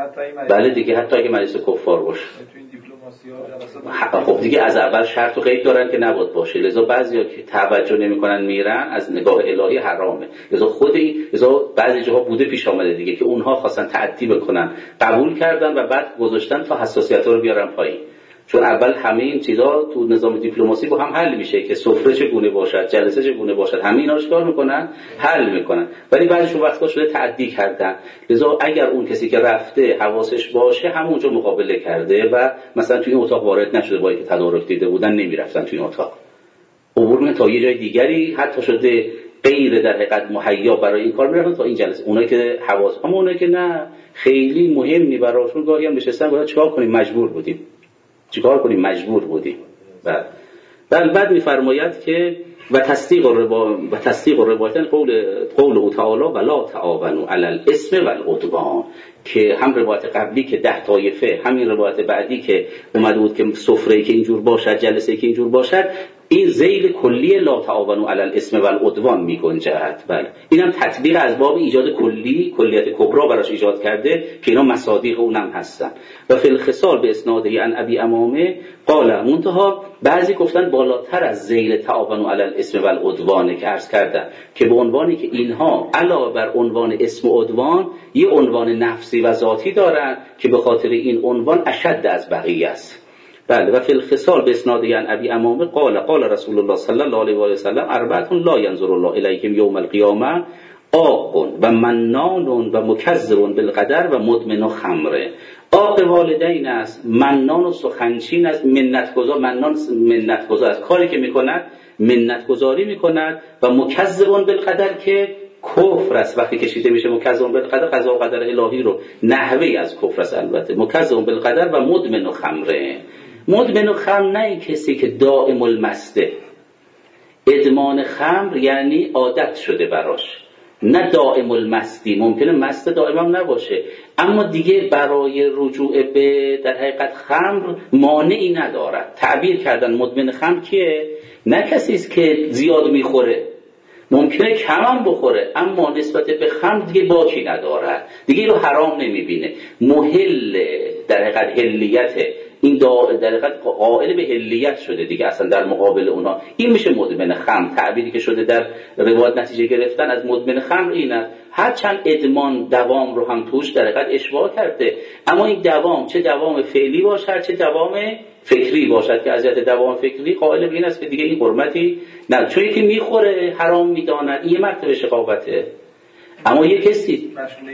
S1: بله دیگه حتی اگه مجلس کفار باشه.
S3: تو این دیپلماسی ها
S1: خب دیگه از اول شرط و قید دارن که نباید باشه. لذا بعضیا که توجه نمی‌کنن میرن از نگاه الهی حرامه. لذا خود این لذا بعضی جاها بوده پیش آمده دیگه که اونها خواستن تعدی بکنن، قبول کردن و بعد گذاشتن تا حساسیت‌ها رو بیارن پایین. چون اول همه این چیزا تو نظام دیپلماسی با هم حل میشه که سفره چگونه باشد، جلسه چگونه باشد، همه اینا رو چیکار میکنن؟ حل میکنن. ولی بعضیشون وقتا شده تعدی کردن. لذا اگر اون کسی که رفته حواسش باشه همونجا مقابله کرده و مثلا توی این اتاق وارد نشده، با اینکه تدارک دیده بودن نمیرفتن توی این اتاق، عبور میکنن تا یه جای دیگری، حتی شده غیر در حقیقت مهیا برای این کار میرفتن تا این جلسه. اونایی که حواس، اما اونایی که نه خیلی مهم نی براشون، گاهی هم نشستن گفتن چیکار کنیم، مجبور بودیم چیکار کنیم مجبور بودیم. بعد بعد بعد میفرماید که و تصدیق الروا و تصدیق الروایتن قول قول او تعالی ولا تعاونوا علی الاثم والعدوان، که هم روایت قبلی که ده طایفه، همین روایت بعدی که اومده بود که سفره‌ای که اینجور باشد، جلسه‌ای که اینجور باشد، این ذیل کلی لا تعاونوا علی الاثم والعدوان میگنجد. بله اینم تطبیق از باب ایجاد کلی، کلیت کبرا براش ایجاد کرده که اینا مصادیق اونم هستن. و فی الخصال به اسناده عن ابی امامه قال، منتها بعضی گفتن بالاتر از ذیل تعاونوا علی الاثم والعدوان که عرض کردن، که به عنوانی که اینها علاوه بر عنوان اسم و عدوان یه عنوان نفسی و ذاتی دارن که به خاطر این عنوان اشد از بقیه است. بله و فی الخصال به اسناده عن ابی امامه قال قال رسول الله صلی الله علیه و آله و سلم اربعه لا ينظر الله الیهم یوم القیامه عاق و منان و مکذب بالقدر و مدمن خمر. عاق والدین است، منان و سخنچین است، منت گزار، منان منت گزار است، کاری که میکند منت گزاری میکند، و مکذب بالقدر که کفر است. وقتی کشیده میشه مکذب بالقدر، قضا و قدر الهی رو نحوی از کفر است. البته مکذب بالقدر و مدمن خمره. مدمن خمر نه این کسی که دائم المسته، ادمان خمر یعنی عادت شده براش، نه دائم المستی، ممکنه مست دائم هم نباشه، اما دیگه برای رجوع به در حقیقت خمر مانعی ندارد. تعبیر کردن مدمن خمر کیه؟ نه کسی است که زیاد میخوره، ممکنه کم هم بخوره اما نسبت به خمر دیگه باکی ندارد، دیگه رو حرام نمیبینه، محل در حقیقت حلیت این در حقیقت قائل به حلیت شده دیگه اصلا در مقابل اونا. این میشه مدمن خمر. تعبیری که شده در روایت نتیجه گرفتن از مدمن خمر اینه، هرچند ادمان دوام رو هم توش در حقیقت اشباع کرده، اما این دوام چه دوام فعلی باشد چه دوام فکری باشد که اذیت دوام فکری قائل به این است که دیگه این حرمتی نه، چون یکی میخوره حرام میداند، این یه مرتبه شقاوته. اما یه کسی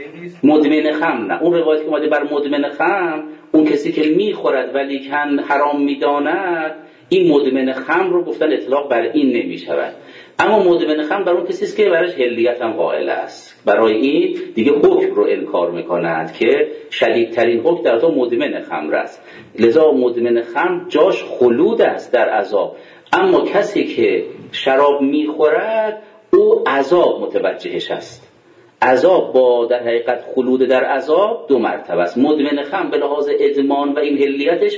S1: مدمن خمر نه، اون روایت که اومده بر مدمن خمر اون کسی که میخورد ولی کن حرام میداند، این مدمن خمر رو گفتن اطلاق بر این نمیشود. اما مدمن خمر بر اون کسی است که برایش حلیت هم قائل است، برای این دیگه حکم رو انکار میکنند که شدیدترین حکم در تو مدمن خمر است. لذا مدمن خمر جاش خلود است در عذاب، اما کسی که شراب میخورد او عذاب متوجهش است. عذاب با در حقیقت خلود در عذاب دو مرتبه است. مدمن خمر به لحاظ ادمان و این حلیتش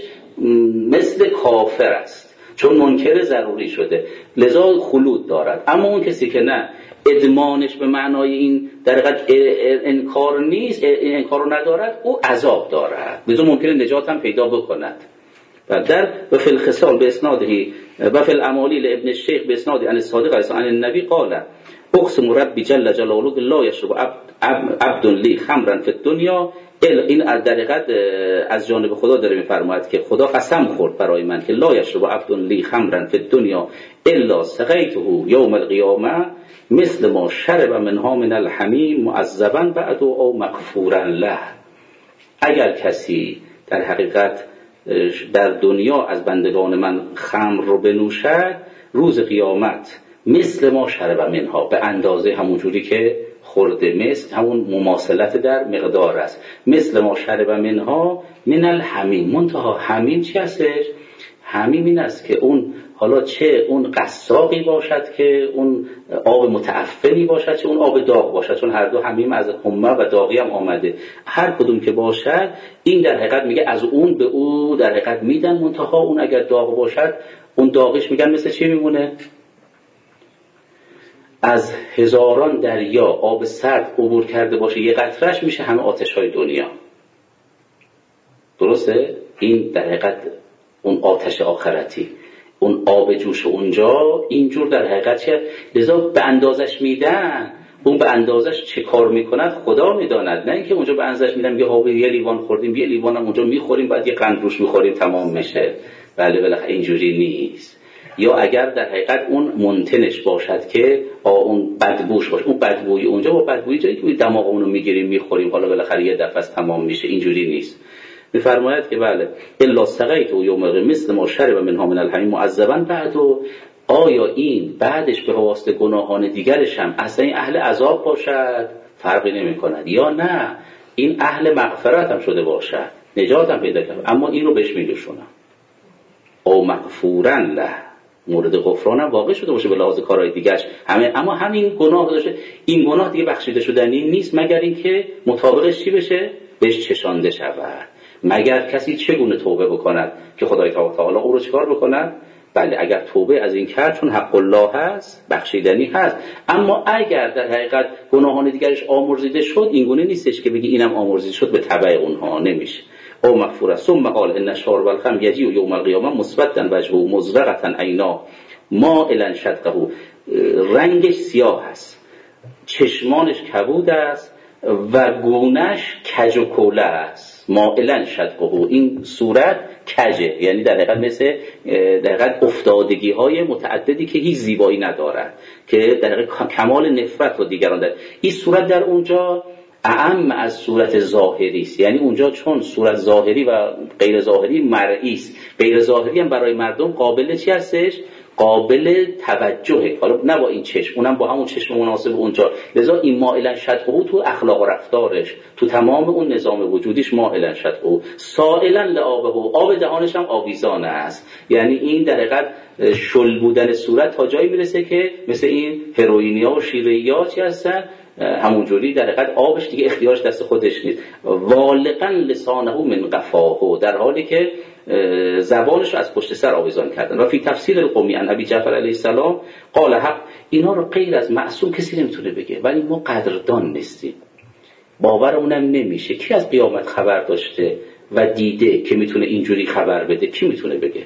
S1: مثل کافر است چون منکر ضروری شده، لذا خلود دارد. اما اون کسی که نه، ادمانش به معنای این در حقیقت انکار نیست، انکار رو ندارد، او عذاب دارد، لذا ممکنه نجات هم پیدا بکند. در و فی الخصال به اسناده و فی الامالیل ابن الشیخ به اسناد عن الصادق عن النبی قال اقسم ربی جل جلاله لا یشرب عبد لی خمرا فی الدنیا. این در حقیقت از جانب خدا داره میفرماید که خدا قسم خورد برای من که لا یشرب عبد لی خمرا فی الدنیا الا سقیته یوم القیامه مثل ما شرب منها من الحمیم معذبا بعد او مغفورا له. اگر کسی در حقیقت در دنیا از بندگان من خمر رو بنوشد، روز قیامت مثل ما شرب منها، به اندازه همون جوری که خورده، مثل همون مماثلت در مقدار است، مثل ما شرب منها من الحمیم. منتها حمیم چی هستش؟ حمیم این است که اون حالا چه اون قصاقی باشد که اون آب متعفنی باشد، چه اون آب داغ باشد، چون هر دو حمیم از حمه و داغی هم آمده، هر کدوم که باشد این در حقیقت میگه از اون به او در حقیقت میدن. منتها اون اگر داغ باشد اون داغش میگن مثل چی میمونه؟ از هزاران دریا آب سرد عبور کرده باشه یه قطرهش میشه همه آتش‌های دنیا. درسته؟ این در حقیقت اون آتش آخرتی، اون آب جوش اونجا اینجور در حقیقت چه؟ لذا به اندازش میدن، اون به اندازش چه کار میکند خدا میداند، نه اینکه اونجا به اندازش میدن یه آب یه لیوان خوردیم یه لیوان هم اونجا میخوریم بعد یه قند روش میخوریم تمام میشه. بله بالاخره اینجوری نیست. یا اگر در حقیقت اون منتنش باشد که اون بدبوش باشه، اون بدبوی اونجا با بدبوی جایی که دماغمون رو میگیریم میخوریم حالا بالاخره یه دفعه تمام میشه، اینجوری نیست. میفرماید که بله الا سقیت و یوم مثل ما شرب منها من الحمیم معذبا بعد. آیا این بعدش به واسطه گناهان دیگرش هم اصلا این اهل عذاب باشد فرقی نمی کند، یا نه این اهل مغفرت هم شده باشد نجات هم پیدا کرد، اما این رو بهش میگشونم او مغفورا له، مورد غفران هم واقع شده باشه به لحاظ کارهای دیگرش همه، اما همین گناه داشته، این گناه دیگه بخشیده شدنی نیست مگر اینکه مطابقش چی بشه؟ بهش چشانده شود. مگر کسی چگونه توبه بکند که خدای تعالی او رو چکار بکند؟ بله اگر توبه از این کرد چون حق الله هست بخشیدنی هست، اما اگر در حقیقت گناهان دیگرش آمرزیده شد این گونه نیستش که بگی اینم آمرزیده شد به تبع اونها، نمیشه. او مغفور ثم قال ان شارب الخمر یجیء یوم القیامه مسودا وجهه مزرقه عینا مائلا شدقه، رنگش سیاه است، چشمانش کبود است و گونهش کج و کوله است. مائلا شدقه، این صورت کجه، یعنی در حقیقت مثل در حقیقت افتادگی های متعددی که هیچ زیبایی ندارد که در حقیقت کمال نفرت رو دیگران دارد. این صورت در اونجا اعم از صورت ظاهری است، یعنی اونجا چون صورت ظاهری و غیر ظاهری مرئی است، غیر ظاهری هم برای مردم قابل چی هستش؟ قابل توجهه، حالا نه با این چشم، اونم با همون چشم مناسب اونجا. لذا این مائلا شدقه تو اخلاق و رفتارش، تو تمام اون نظام وجودیش مائلا شدقه، سائلا لآبه، آب دهانش هم آویزان است، یعنی این در حقیقت شل بودن صورت تا جایی میرسه که مثل این هروئینیا و شیره‌ایا چی هستن؟ همونجوری در حقیقت آبش دیگه اختیارش دست خودش نیست. والقا لسانه من قفاه، در حالی که زبانش رو از پشت سر آویزان کردن. و فی تفسیر القمی عن ابی جعفر علیه السلام قال حق، اینا رو غیر از معصوم کسی نمیتونه بگه، ولی ما قدردان نیستیم، باورمونم نمیشه. کی از قیامت خبر داشته و دیده که میتونه اینجوری خبر بده؟ کی میتونه بگه؟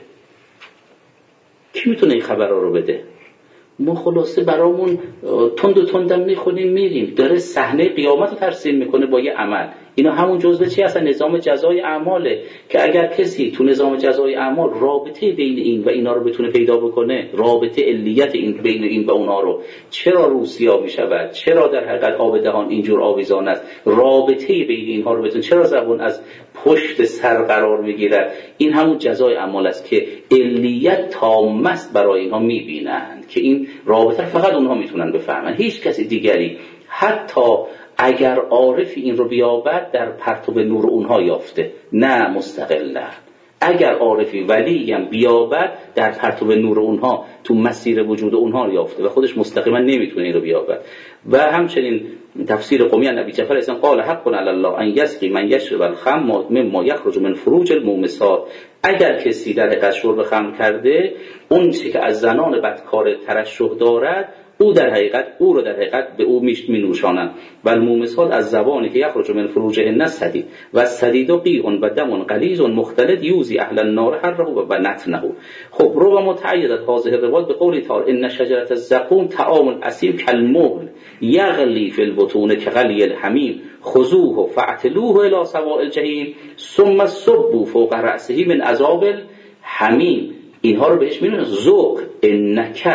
S1: کی میتونه این خبرها رو بده؟ ما خلاصه برامون تند و تندم میخونیم میریم. داره صحنه قیامت رو ترسیم میکنه با یه عمل. اینا همون جزء چی هستن؟ نظام جزای اعماله، که اگر کسی تو نظام جزای اعمال رابطه بین این و اینا رو بتونه پیدا بکنه، رابطه علیت این بین این و اونا رو، چرا روسیا میشود، چرا در حقیقت آب دهان اینجور آویزان است، رابطه بین اینها رو بتونه، چرا زبون از پشت سر قرار میگیرد، این همون جزای اعمال است که علیت تام است برای اینها میبینند که این رابطه فقط اونها میتونن بفهمن، هیچ کسی دیگری. حتی اگر عارفی این رو بیابد در پرتو نور اونها یافته، نه مستقلا. اگر عارفی ولی هم بیابد در پرتو نور اونها تو مسیر وجود اونها یافته و خودش مستقیما نمیتونه این رو بیابد. و همچنین تفسیر قمی عن ابی جعفر اسم قال حق علی الله ان یسقی من یشرب الخمر مما یخرج من فروج المومسات، اگر کسی در حقیقت شرب خمر کرده، اون چیزی که از زنان بدکار ترشح دارد، او در حقیقت او رو در حقیقت به او میش مینوشانند. و المومسات از زبانی که یخرج من فروجهن سدید و سدید و قیح و دم غلیظ مختلط یوزی اهل النار حره و نتنه. خب رو متعیدت هذه الروایت به قول تعالی ان شجرة الزقوم طعام الاسیم کالمهل یغلی فی البطون کغلی الحمیم خذوه فاعتلوه الی سواء الجحیم ثم صبوا فوق رأسه من عذاب الحمیم. اینها رو بهش میگن ذوق انک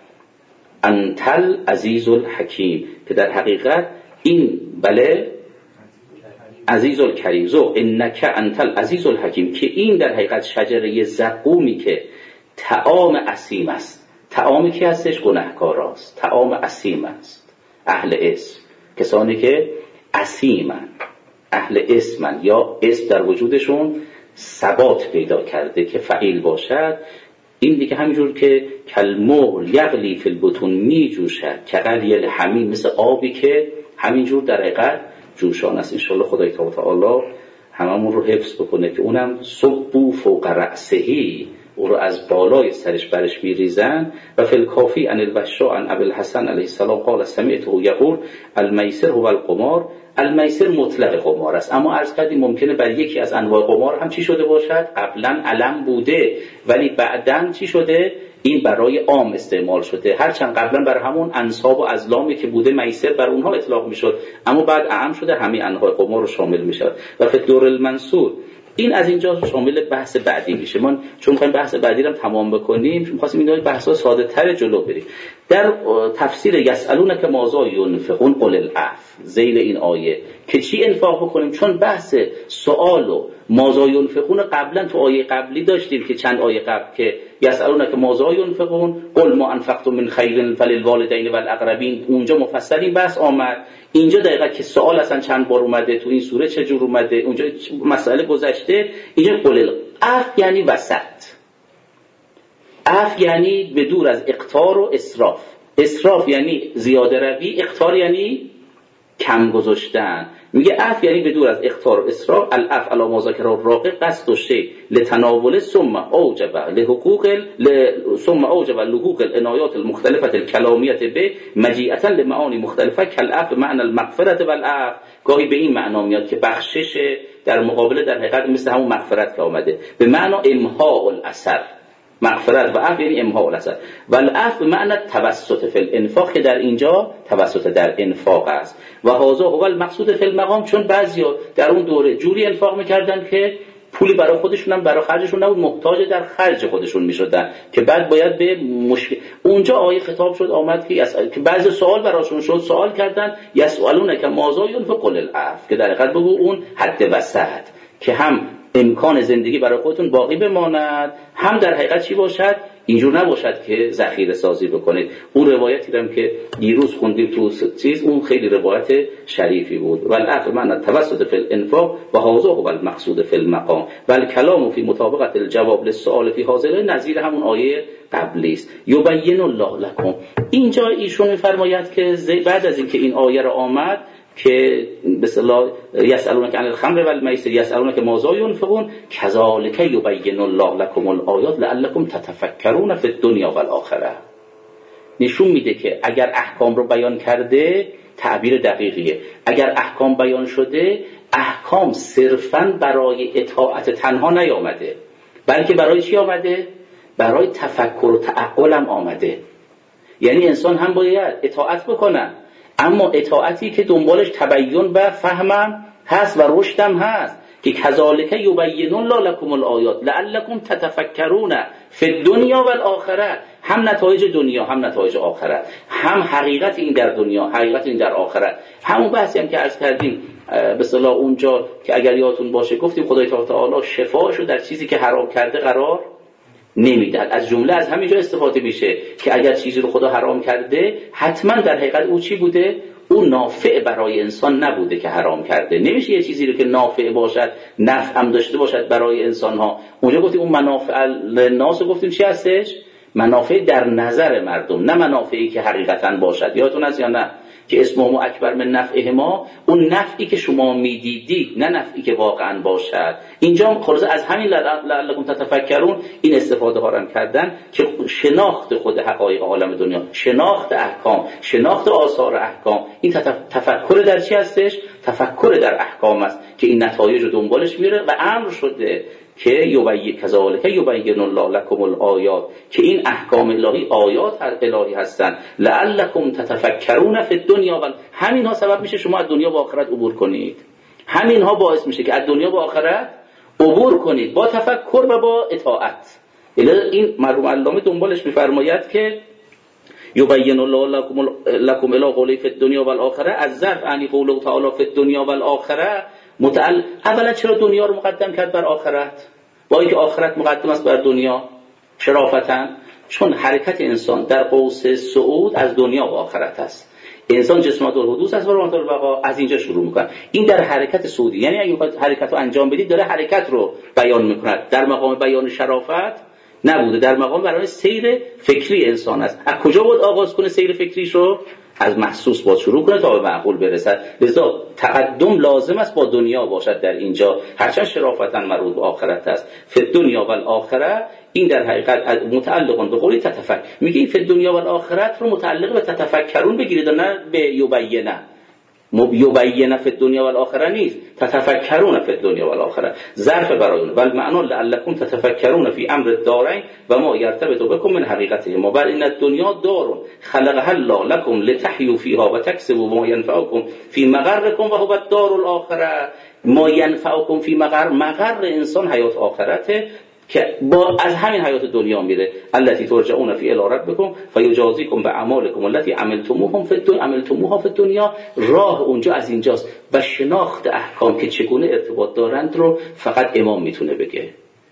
S1: انتل عزیز الحکیم، که در حقیقت این بله عزیز الکریم، ذوق انک انتل عزیز الحکیم، که این در حقیقت شجره زقومی که طعام اسیم است. طعامی که هستش گناهکاراست، طعام اسیم است، اهل اسم، کسانی که اسیمن، اهل اسمن یا اسم در وجودشون ثبات پیدا کرده که فعیل باشد. این دیگه همینجور که کلمهل یغلی فی البطون می جوشد که غلی الحمیم، مثل آبی که همینجور در حقیقت جوشان است. انشاءالله خدای تعالی هممون رو حفظ بکنه که اونم صبو فوق رأسهی، او رو از بالای سرش برش میریزن. و فی الکافی عن البشاء عن ابی الحسن علیه السلام قال سمعته یقول المیسر هو القمار. المیسر مطلق قمار است، اما عرض کردیم ممکنه بر یکی از انواع قمار هم چی شده باشد، قبلا علم بوده ولی بعداً چی شده، این برای عام استعمال شده. هرچند قبلا بر همون انصاب و ازلامی که بوده میسر بر اونها اطلاق میشد، اما بعد عام شده همه انواع قمار رو شامل میشد. و فی الدر المنصور، این از اینجا شامل بحث بعدی میشه. من چون می‌خوایم بحث بعدی رو تمام بکنیم، چون می‌خواستیم این بحث‌ها ساده‌تر جلو بریم. در تفسیر یسالونک ماذا ينفقون قل العفو، ذیل این آیه که چی انفاق بکنیم، چون بحث سوال و ماذا ينفقون قبلا تو آیه قبلی داشتیم که چند آیه قبل که یسالونک ماذا ينفقون قل ما انفقتم من خیر فللوالدین والاقربین، اونجا مفصل این بحث آمد. اینجا دقیقاً که سوال اصلا چند بار اومده تو این سوره، چه جور اومده، اونجا مسئله گذشته. اینجا قل العفو یعنی وسط، عفو یعنی به دور از اقتار و اسراف. اسراف یعنی زیاده روی، اقتار یعنی کم گذاشتن. میگه عفو یعنی به دور از اقتار و اسراف. العفو علی ما ذکر الراقی قصد الشیء لتناول ثم اوجب لحقوق ثم اوجب لحقوق العنایات المختلفه الکلامیه به مجیئه لمعانی مختلفه کالعفو معنی المغفرة والعفو. گاهی به این معنا میاد که بخشش در مقابله در حقیقت مثل همون مغفرت که آمده به معنا امحاء الاثر. مغفرت و عفو یعنی امحاء الاثر. و العفو معنی توسط فی الانفاق، که در اینجا توسط در انفاق است. و هذا هو المقصود فی المقام، چون بعضیا در اون دوره جوری انفاق میکردن که پولی برای خودشون هم برای خرجشون نبود، محتاج در خرج خودشون میشدن که بعد باید به مشکل. اونجا آیه خطاب شد آمد که که بعضی سوال براشون شد، سوال کردن یسالونک ماذا ينفقون قل العفو، که در حقیقت بگو اون حد وسط، که هم امکان زندگی برای خودتون باقی بماند، هم در حقیقت چی باشد؟ اینجور نباشد که ذخیره سازی بکنید. اون روایتی هم که دیروز خوندیم تو چیز، اون خیلی روایت شریفی بود. والعقل من توسط فی الانفاق و هذا هو المقصود فی المقام والکلام فی مطابقت الجواب للسؤال فی حاضر، نظیر همون آیه قبلی است. یبین الله لکم. اینجا ایشون میفرماید که بعد از اینکه این آیه را آمد که به اصطلاح یسالونک عن الخمر والمیسر یسالونک ماذا ينفقون کذالک یبین الله لکم الآیات لعلکم تتفکرون فی الدنیا والآخره. نشون میده که اگر احکام رو بیان کرده، تعبیر دقیقیه، اگر احکام بیان شده، احکام صرفاً برای اطاعت تنها نیامده، بلکه برای چی آمده؟ برای تفکر و تعقل هم آمده. یعنی انسان هم باید اطاعت بکنه، اما اطاعتی که دنبالش تبیین و فهمم هست و رشدم هست، که کذالک یبین الله لکم الآیات لعلکم تتفکرون فی الدنیا والآخره. هم نتایج دنیا هم نتایج آخرت، هم حقیقت این در دنیا حقیقت این در آخرت. همون بحثی هم که عرض کردیم به اصطلاح اونجا که اگر یادتون باشه گفتیم خدای تعالی شفاشو در چیزی که حرام کرده قرار نمیداد. از جمله از همینجا استفاده میشه که اگر چیزی رو خدا حرام کرده، حتما در حقیقت او چی بوده؟ او نافع برای انسان نبوده که حرام کرده. نمیشه یه چیزی رو که نافع باشد، نفع هم داشته باشد برای انسان ها. اونجا گفتیم اون منافع الناس رو گفتیم چی هستش؟ منافع در نظر مردم، نه منافعی که حقیقتا باشد. یادتون هست یا نه که اسمه اکبر من نفعهما، اون نفعی که شما میدیدید نه نفعی که واقعا باشد. اینجا خلاص از همین لعلکم تتفکرون این استفاده ها رو کردن که شناخت خود حقایق عالم دنیا، شناخت احکام، شناخت آثار احکام، این تفکر در چی هستش؟ تفکر در احکام است که این نتایج رو دنبالش میره و امر شده که یبین کذالک یبین الله لکم الآیات، که این احکام الهی آیات الهی هستند. لعلکم تتفکرون فی الدنیا و همین ها سبب میشه شما از دنیا و آخرت عبور کنید. همین ها باعث میشه که از دنیا و آخرت عبور کنید با تفکر و با اطاعت. این مرحوم علامه دنبالش میفرماید که یبین الله لکم لکم الی قولی فی الدنیا و الاخره، از ظرف انی قوله تعالی فی الدنیا و الاخره متعل. اولا چرا دنیا رو مقدم کرد بر آخرت با اینکه آخرت مقدم است بر دنیا شرافتاً؟ چون حرکت انسان در قوس صعود از دنیا و آخرت است. انسان جسمات الحدوث است و روانات البقا، از اینجا شروع میکنه. این در حرکت صعودی، یعنی اگه بخواید حرکت رو انجام بدید داره حرکت رو بیان میکنه، در مقام بیان شرافت نبوده، در مقام برای سیر فکری انسان است. از کجا بود آغاز کنه سیر فکریشو؟ از محسوس باید شروع کنه تا به معقول برسد. لذا تقدم لازم است با دنیا باشد در اینجا، هرچند شرافتا مربوط به آخرت است. فی الدنیا و الاخره این در حقیقت متعلقون به قولی تتفکر، میگه این فی الدنیا و الاخرت رو متعلق به تتفکرون بگیرید، نه به یبینه. یبین فی الدنیا و الاخره نیست، تتفکرون فی الدنیا و الاخره ظرف برای اون. بل معنا لعلکم تتفکرون فی امر الدارین و ما یرتبط بكم من حقیقته ما، بل ان الدنیا دار خلقها الله لكم لتحيوا فيها وتكسبوا ما ينفعكم في مغركم وهو الدار الاخره. ما ينفعكم في مغر، مغر انسان حیات آخرته که با از همین حیات دنیا میره. التي ترجعون فی الی ربکم فیجازیکم باعمالکم التي عملتموهم فی الدنیا عملتموها فی الدنیا. راه اونجا از اینجاست و شناخت احکام که چگونه ارتباط دارند رو فقط امام میتونه بگه،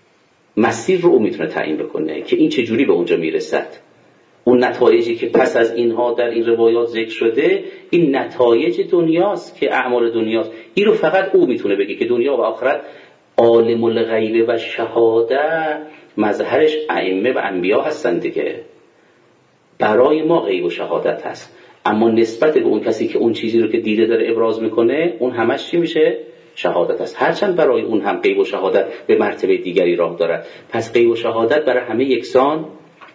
S1: مسیر رو میتونه تعیین بکنه که این چجوری به اونجا میرسد. اون نتایجی که پس از اینها در این روایات ذکر شده، این نتایج دنیاست که اعمال دنیاست. این رو فقط او میتونه بگه که دنیا و آخرت عالم الغیب و شهاده مظهرش ائمه و انبیا هستند دیگه. برای ما غیب و شهادت هست، اما نسبت به اون کسی که اون چیزی رو که دیده داره ابراز میکنه، اون همش چی میشه؟ شهادت است. هرچند برای اون هم غیب و شهادت به مرتبه دیگری راه دارد. پس غیب و شهادت برای همه یکسان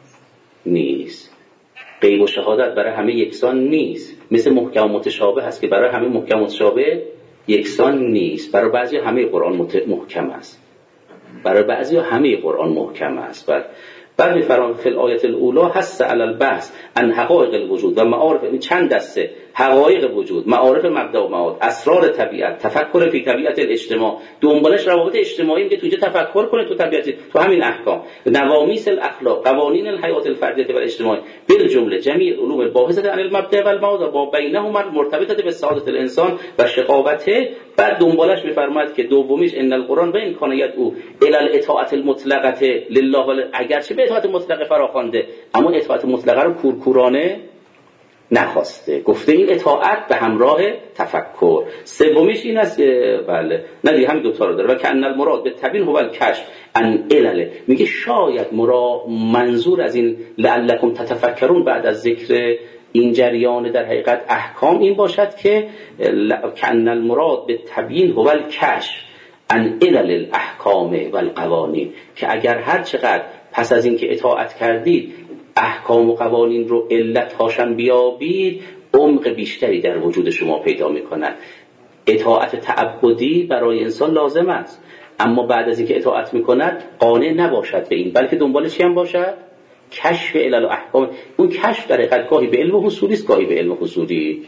S1: نیست. غیب و شهادت برای همه یکسان نیست. مثل محکم و متشابه هست که برای همه محکم و متشابه یکسان نیست. برای بعضی همه قرآن محکم است، برای بعضی همه قرآن محکم است. بعد بعد می‌فرماید فی الآیه الاولی حث علی البحث عن حقایق الوجود و معارف. این چند دسته حقایق وجود، معارف مبدا و معاد، اسرار طبیعت، تفکر فی طبیعت الاجتماع، دنبالش روابط اجتماعی میگه تو اینجا تفکر کنه تو طبیعت، تو همین احکام، نوامیس الاخلاق، قوانین الحیات الفردیه و الاجتماعی، بالجمله جمیع العلوم الباحثه عن المبدا و المعاد و بینهما المرتبطه بالسعادت الانسان و شقاوته. بعد دنبالش میفرماید که دومیش ان القرآن و این کان یدعو الی الاطاعه المطلقه لله و اگرچه به اطاعت مطلقه فراخوانده اما اطاعت مطلقه رو کورکورانه نخواسته، گفته این اطاعت به همراه تفکر. سومیش این است بله نه دیگه همین دو تا رو داره و کأن المراد به تبیین هو الکشف ان علل، میگه شاید مرا منظور از این لعلکم تتفکرون بعد از ذکر این جریان در حقیقت احکام این باشد که کأن المراد به تبیین هو الکشف ان علل الاحکام و القوانین، که اگر هر چقدر پس از اینکه اطاعت کردید احکام و قوانین رو علت هاشن بیابید عمق بیشتری در وجود شما پیدا میکنند. اطاعت تعبدی برای انسان لازم است اما بعد از اینکه اطاعت میکند قانع نباشد به این، بلکه دنبال چی هم باشد؟ کشف علل و احکام. اون کشف در حقیقت گاهی به علم حصولی است گاهی به علم حصولی.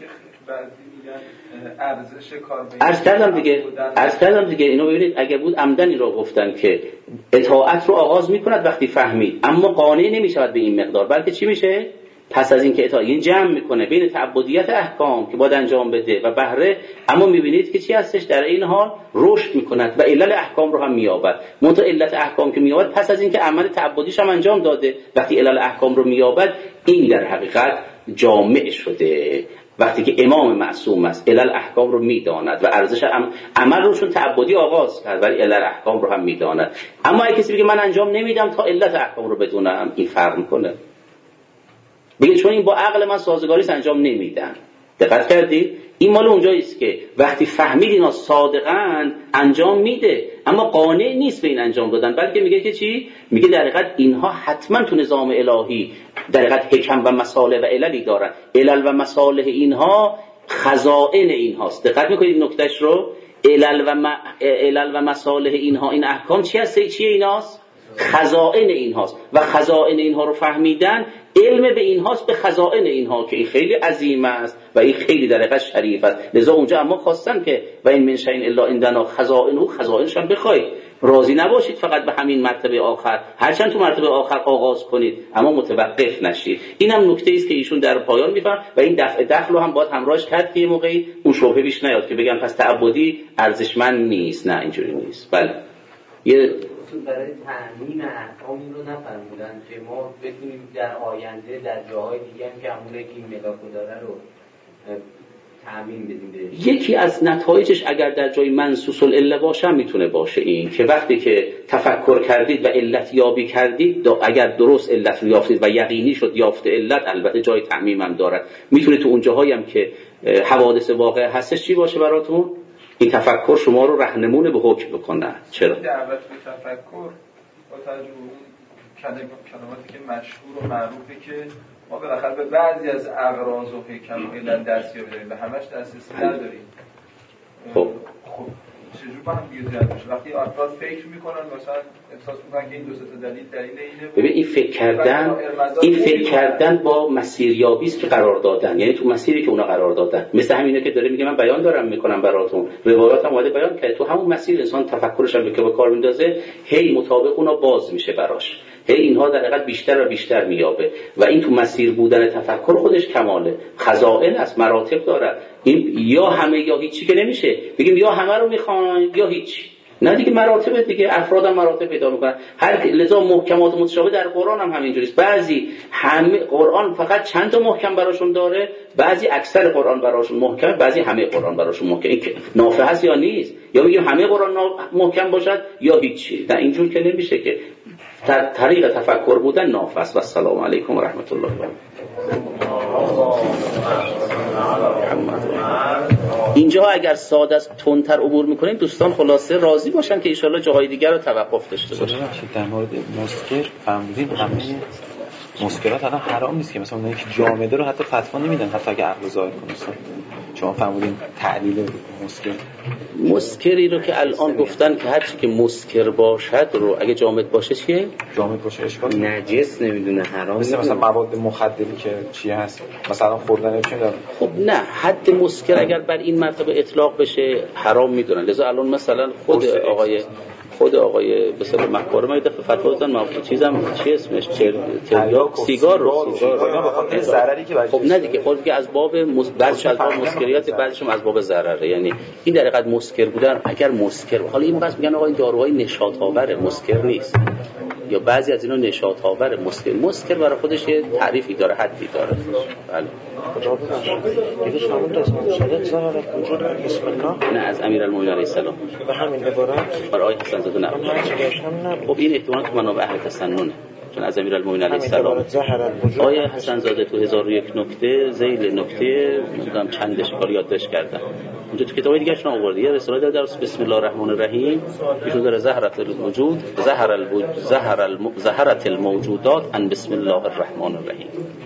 S3: ارزش کار
S1: عرض کردم دیگه عرض کردم دیگه اینو ببینید اگه بود عمدنی رو گفتن که اطاعت رو آغاز میکند وقتی فهمید اما قانع نمیشود به این مقدار، بلکه چی میشه؟ پس از اینکه اطاعت این جمع میکنه بین تعبدیت احکام که باید انجام بده و بهره، اما میبینید که چی هستش در این حال رشد میکند و علل احکام رو هم مییابد. منتها علت احکام که مییابد پس از اینکه عمل تعبدیش هم انجام داده، وقتی علل احکام رو مییابد این در حقیقت جامع شده. وقتی که امام معصوم است علل احکام رو میداند و ارزش عمل رو چون تعبدی آغاز کرد ولی علل احکام رو هم میداند. اما اگه کسی بگه من انجام نمیدم تا علت احکام رو بدونم، این فرق میکنه. بگه چون این با عقل من سازگاریست انجام نمیدم. دقت کردید؟ این مال اونجایی است که وقتی فهمید اینا صادقاً انجام میده اما قانع نیست به این انجام دادن، بلکه میگه که چی؟ میگه در حقیقت اینها حتما تو نظام الهی در حقیقت حکم و مصالح و عللی دارن، علل و مصالح اینها خزائن اینهاست. دقت میکنید نکتهش رو؟ علل و م... علل و مصالح اینها این احکام چی هست؟ چیه ایناست؟ خزائن اینهاست و خزائن اینها رو فهمیدن علم به اینهاست، به خزائن اینها که این خیلی عظیم است و این خیلی در حقیقت شریف است. لذا اونجا اما خواستن که و این من شیء الا عندنا خزائنه، خزائنش هم بخواید، راضی نباشید فقط به همین مرتبه آخر، هرچند تو مرتبه آخر آغاز کنید اما متوقف نشید. اینم نکته است که ایشون در پایان میفرمایند و این دفع دخل رو هم باید همراهش کرد که یه موقعی اون شبهه بیش نیاد که بگن پس تعبدی ارزشمند نیست. نه اینجوری نیست. بله یه
S4: برای تعمیم احکام رو نفرمودن که ما بتونیم در آینده در جاهای دیگه هم که همونه که این ملاکو داره رو تعمیم بدیم بهش.
S1: یکی از نتایجش اگر در جای منصوص العله باشه میتونه باشه این که وقتی که تفکر کردید و علت یابی کردید اگر درست علت رو یافتید و یقینی شد یافت علت، البته جای تعمیم هم داره، میتونه تو اون جاهایی هم که حوادث واقع هستش چی باشه براتون؟ این تفکر شما رو رهنمون به حکم بکنه. چرا؟
S3: دعوت به تفکر با توجه به کلماتی که مشهور و معروفه که ما بالاخره به بعضی از اغراض و حکم و علل دستیابی داریم، به همش دسترسی نداریم.
S1: خب
S3: خب چجور با هم دیگه زیاد میشه؟ وقتی افراد فکر میکنن مثلا احساس میکنن که این دو سه تا دلیل دلیل اینه،
S1: ببین این فکر کردن این فکر کردن با مسیریابی است که قرار دادن، یعنی تو مسیری که اونا قرار دادن، مثل همینه که داره میگه من بیان دارم میکنم براتون، روایات هم اومده بیان کرده تو همون مسیر انسان تفکرش هم به که به کار میندازه هی مطابق اونا باز میشه براش، هی اینها در حقیقت بیشتر و بیشتر میابه و این تو مسیر بودن تفکر خودش کماله، خزائن است، مراتب داره. این یا همه یا هیچی که نمیشه بگیم یا همه رو میخوان یا هیچ، نه دیگه مراتب دیگه، افراد هم مراتب پیدا میکنن. هر لذا محکمات متشابه در قرآن هم همینجوریه، بعضی همه قرآن فقط چند تا محکم براشون داره، بعضی اکثر قرآن براشون محکم، بعضی همه قرآن براشون محکم. این نافع هست یا نیست؟ یا میگیم همه قرآن محکم باشد یا هیچی؟ نه اینجور که نمیشه که. طریق تفکر بودن نافع است. و السلام علیکم و رحمت الله و برکاته. اینجا اگر ساده است تندتر عبور میکنیم دوستان خلاصه راضی باشن که ان شاءالله جاهای دیگر رو توقف داشته باشن.
S5: در مورد مسکر فهمیدیم همه مسکرات الان حرام نیست که مثلا اونایی که جامده رو حتی فتوا نمیدن حتی اگه عقل ظاهر کنه. شما فهمیدین تعلیل مسکر
S1: مسکری رو که الان گفتن که هرچی که مسکر باشد رو اگه جامد باشه چیه؟
S5: جامد باشه اشکال
S4: نجس نمیدونه، حرام
S5: مثل مثلا مواد مخدری که چیه هست مثلا خوردن چه داره.
S1: خب نه، حد مسکر اگر بر این مرتبه اطلاق بشه حرام میدونن. لذا الان مثلا خود آقای خود آقای به صلاح مقبره ما یه دفعه فتوا دادن مواد چیزم چی اسمش تریاک سیگار رو سیگار
S5: این ضرری که
S1: خب نه دیگه خود که از باب بعضش از باب مسکریات بعضش از باب ضرره. یعنی این در حقیقت مسکر بودن اگر مسکر حالا این واسه میگن آقا این داروهای نشاط آور مسکر نیست یا بعضی از اینا نشاط آور مسکر مسکر برای خودش یه تعریفی داره حدی داره. بله
S5: کجا بود؟ دیگه شامل دست شده ظاهر وجود بسم الله
S1: نه از امیرالمومنین علیه السلام
S5: به همین عبارت
S1: برای آقای حسن زاده نه. خب این احتمالاً تو منابع اهل تسننه چون از امیرالمومنین علیه السلام آقای حسن زاده تو هزار و یک نکته ذیل نکته نمیدونم چندش کار یادداشت کردن اونجا تو کتابای دیگه شون آورده. یه رساله داره در بسم الله الرحمن الرحیم ایشون داره زهرت الوجود زهر الوجود زهر الم... زهرت الموجودات ان بسم الله الرحمن الرحیم.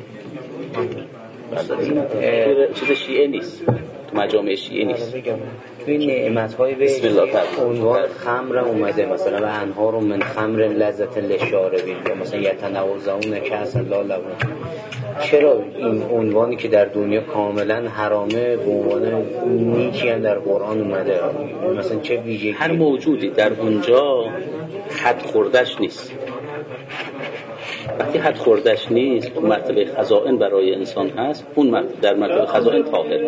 S1: چیز شیعه نیست تو مجامع شیعه نیست.
S4: تو این نعمت‌های به عنوان خمر اومده مثلا و انهار من خمر لذت للشاربین یا مثلا یتناوزون کأسا لا لغو. چرا این عنوانی که در دنیا کاملا حرامه به عنوان نیکی هم در قرآن اومده؟ مثلا چه ویژگی؟
S1: هر موجودی در اونجا حد خوردش نیست. وقتی حد خوردش نیست تو مرتبه خزائن برای انسان هست اون مرتبه در مرتبه خزائن طاهر.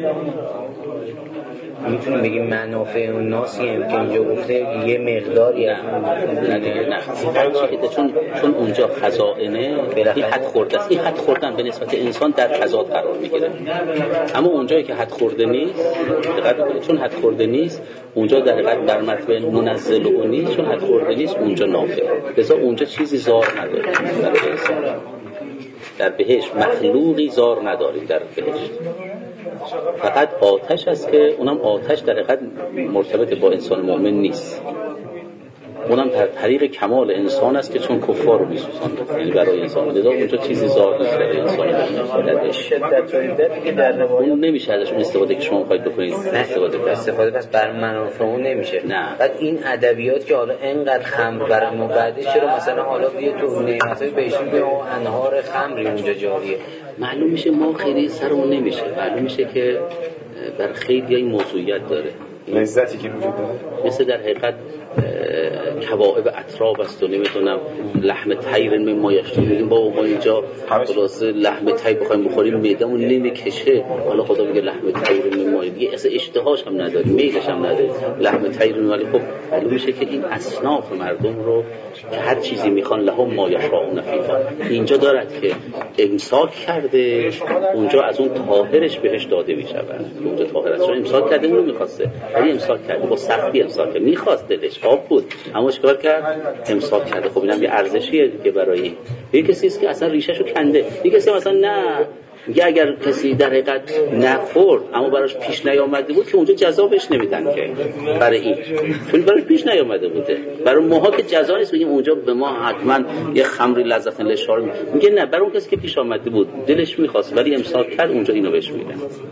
S4: میتونیم بگیم منافع و ناسی هم که اینجا گفته یه مقداری
S1: نه دیگه نه چون چون اونجا خزائنه این حد خورده است. این حد خوردن به نسبت انسان در تضاد قرار میگیره. اما اونجایی که حد خورده نیست دقیقاً چون حد خورده نیست اونجا در حقیقت در مرتبه منزل و نیست چون حد خورده نیست اونجا نافع. لذا اونجا چیزی زار نداره در انسان. در بهشت مخلوقی زار نداریم در بهشت. فقط آتش است که اونم آتش در حقیقت مرتبط با انسان مؤمن نیست. اونم در طریق کمال انسان است که چون کفار رو میسوزانده یعنی برای انسان لذا اونجا چیزی زار نیست برای انسان مؤمن.
S4: شدت و عدتی که در روایات
S1: اون نمیشه ازش اون استفاده که شما خواهید بکنید استفاده کنید.
S4: استفاده پس بر منافع اون نمیشه.
S1: نه.
S4: بعد این ادبیات که حالا اینقدر خمر برای ما بعدش چرا مثلا حالا بیا تو نعمتای بهشتی بیا انهار خمری اونجا جاریه؟
S1: معلوم میشه ما خیلی سرمون نمیشه. معلوم میشه که بر خیلی این موضوعیت داره
S5: لذتی که وجود داره
S1: مثل در حقیقت کواعب اطراب است و نمیدونم لحم طیر مما یشتهی میگیم بابا ما اینجا خلاص لحم طیر بخوایم بخوریم معدمون نمیکشه حالا خدا میگه لحم طیر مما دیگه اصلا اشتهاش هم نداریم میگش هم نداریم لحم طیر ولی خب معلوم میشه که این اصناف مردم رو که هر چیزی میخوان لهم ما یشاءون فیها اینجا دارد که امساک کرده اونجا از اون طاهرش بهش داده میشه اونجا طاهر است چون امساک کرده اون میخواسته ولی امساک کرده با سختی امساک کرده میخواست دلش آب بود اما چیکار کرد امساک کرده. خب اینم یه ارزشیه دیگه برای این یه کسی است که اصلا ریشه‌شو کنده یه کسی مثلا نه میگه اگر کسی در حقیقت نخورد اما براش پیش نیامده بود که اونجا جزا بهش نمیدن که برای این چون براش پیش نیامده بوده. برای ماها که جزا نیست بگیم اونجا به ما حتما یه خمری لذت للشارب میگه نه برای اون کسی که پیش آمده بود دلش میخواست ولی امساک کرد اونجا اینو بهش میدن.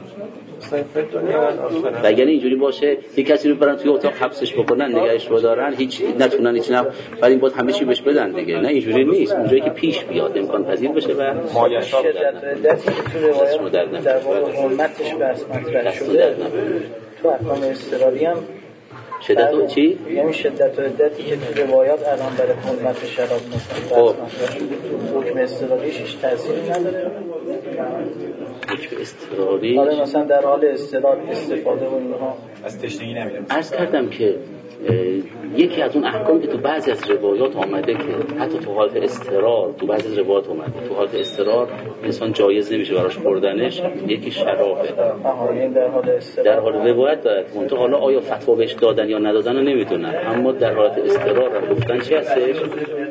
S1: و اگر اینجوری باشه یک کسی رو برن توی اتاق حبسش بکنن نگهش بدارن هیچ نتونن هیچ نه ولی باید همه چی بهش بدن دیگه. نه اینجوری نیست اونجایی که پیش بیاد امکان پذیر بشه و
S4: مایشا شدت تو روایات در واقع حرمتش بس مطرح شده تو احکام اضطراری هم
S1: شدت و چی؟
S4: یعنی شدت و عدتی که تو روایات الان برای حرمت شراب مثلا
S1: خب
S4: حکم اضطراریش هیچ تأثیری نداره.
S1: حکم اضطراری
S4: حالا مثلا در حال اضطرار استفاده و اینها
S5: از تشنگی نمیره.
S1: عرض کردم که یکی از اون احکام که تو بعضی از روایات آمده که حتی تو حالت اضطرار تو بعضی از روایات اومده تو حالت اضطرار انسان جایز نمیشه براش خوردنش یکی شرابه
S4: در حال اضطرار
S1: در حال روایت داره اون تو حالا آیا فتوا بهش دادن یا ندادن رو نمیدونن اما در حالت اضطرار گفتن چی هستش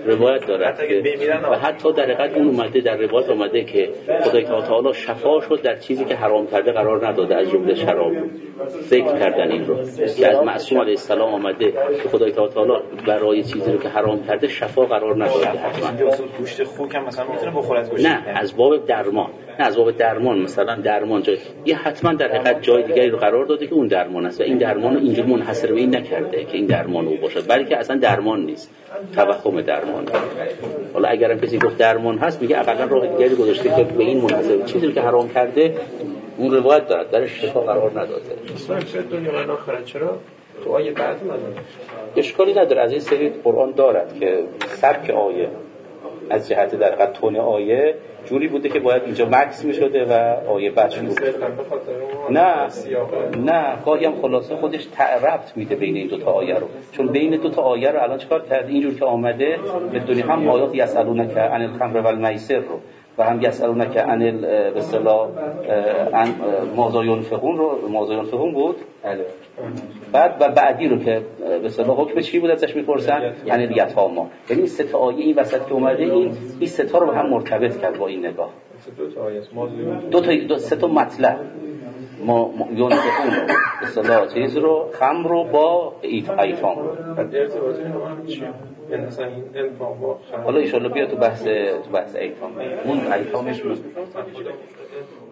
S1: روایت دارد و حتی در حقیقت اون اومده در روایت اومده که خدای تعالی شفا شد در چیزی که حرام کرده قرار نداده، از جمله شراب. ذکر کردن این رو که از معصوم علیه السلام آمده که خدای تعالی برای چیزی رو که حرام کرده شفا قرار نداده. حتما
S5: گوشت خوک هم مثلا میتونه بخوره از گوشت،
S1: نه از باب درمان، نه از باب درمان، مثلا درمان جای یه حتما در حقیقت جای دیگری رو قرار داده که اون درمان است و این درمان رو اینجوری منحصر به این نکرده که این درمان او باشه، بلکه اصلا درمان نیست، توهم درمان. حالا اگرم کسی گفت درمان هست میگه اقلا راه دیگری گذاشته که به این منحصر چیزی رو که حرام کرده اون روایت دارد درش شفا قرار نداده.
S3: اصلا چه دنیا و آخرت چرا دعای بعد نداره؟
S1: اشکالی نداره، از این سری قرآن دارد که سبک آیه از جهت در حقیقت تون آیه جوری بوده که باید اینجا مکس میشده و آیه بعد شروع نه نه گاهی هم خلاصه خودش ربط میده بین این دو تا آیه رو، چون بین دو تا آیه رو الان چیکار کرده اینجور که آمده به دنیا هم آیات یسالونک عن الخمر والمیسر رو و هم یسالونک عن به اصطلاح عن ماذا ينفقون رو ماذا ينفقون بود بله. بعد و بعدی رو که به اصطلاح حکم چی بود ازش میپرسن یعنی یتاما، یعنی این سه تا آیه این وسط که اومده این این سه تا رو به هم مرتبط کرد با این نگاه.
S3: دو تا آیه
S1: دو تا دو سه تا مطلب ما یونفقون رو به اصطلاح چیز رو خمر رو با ایتام رو
S3: بعد ارتباطی هم چیه؟ یعنی مثلا این انفاق با خمر
S1: حالا ان شاء الله بیا تو بحث تو بحث ایتام اون ایتامش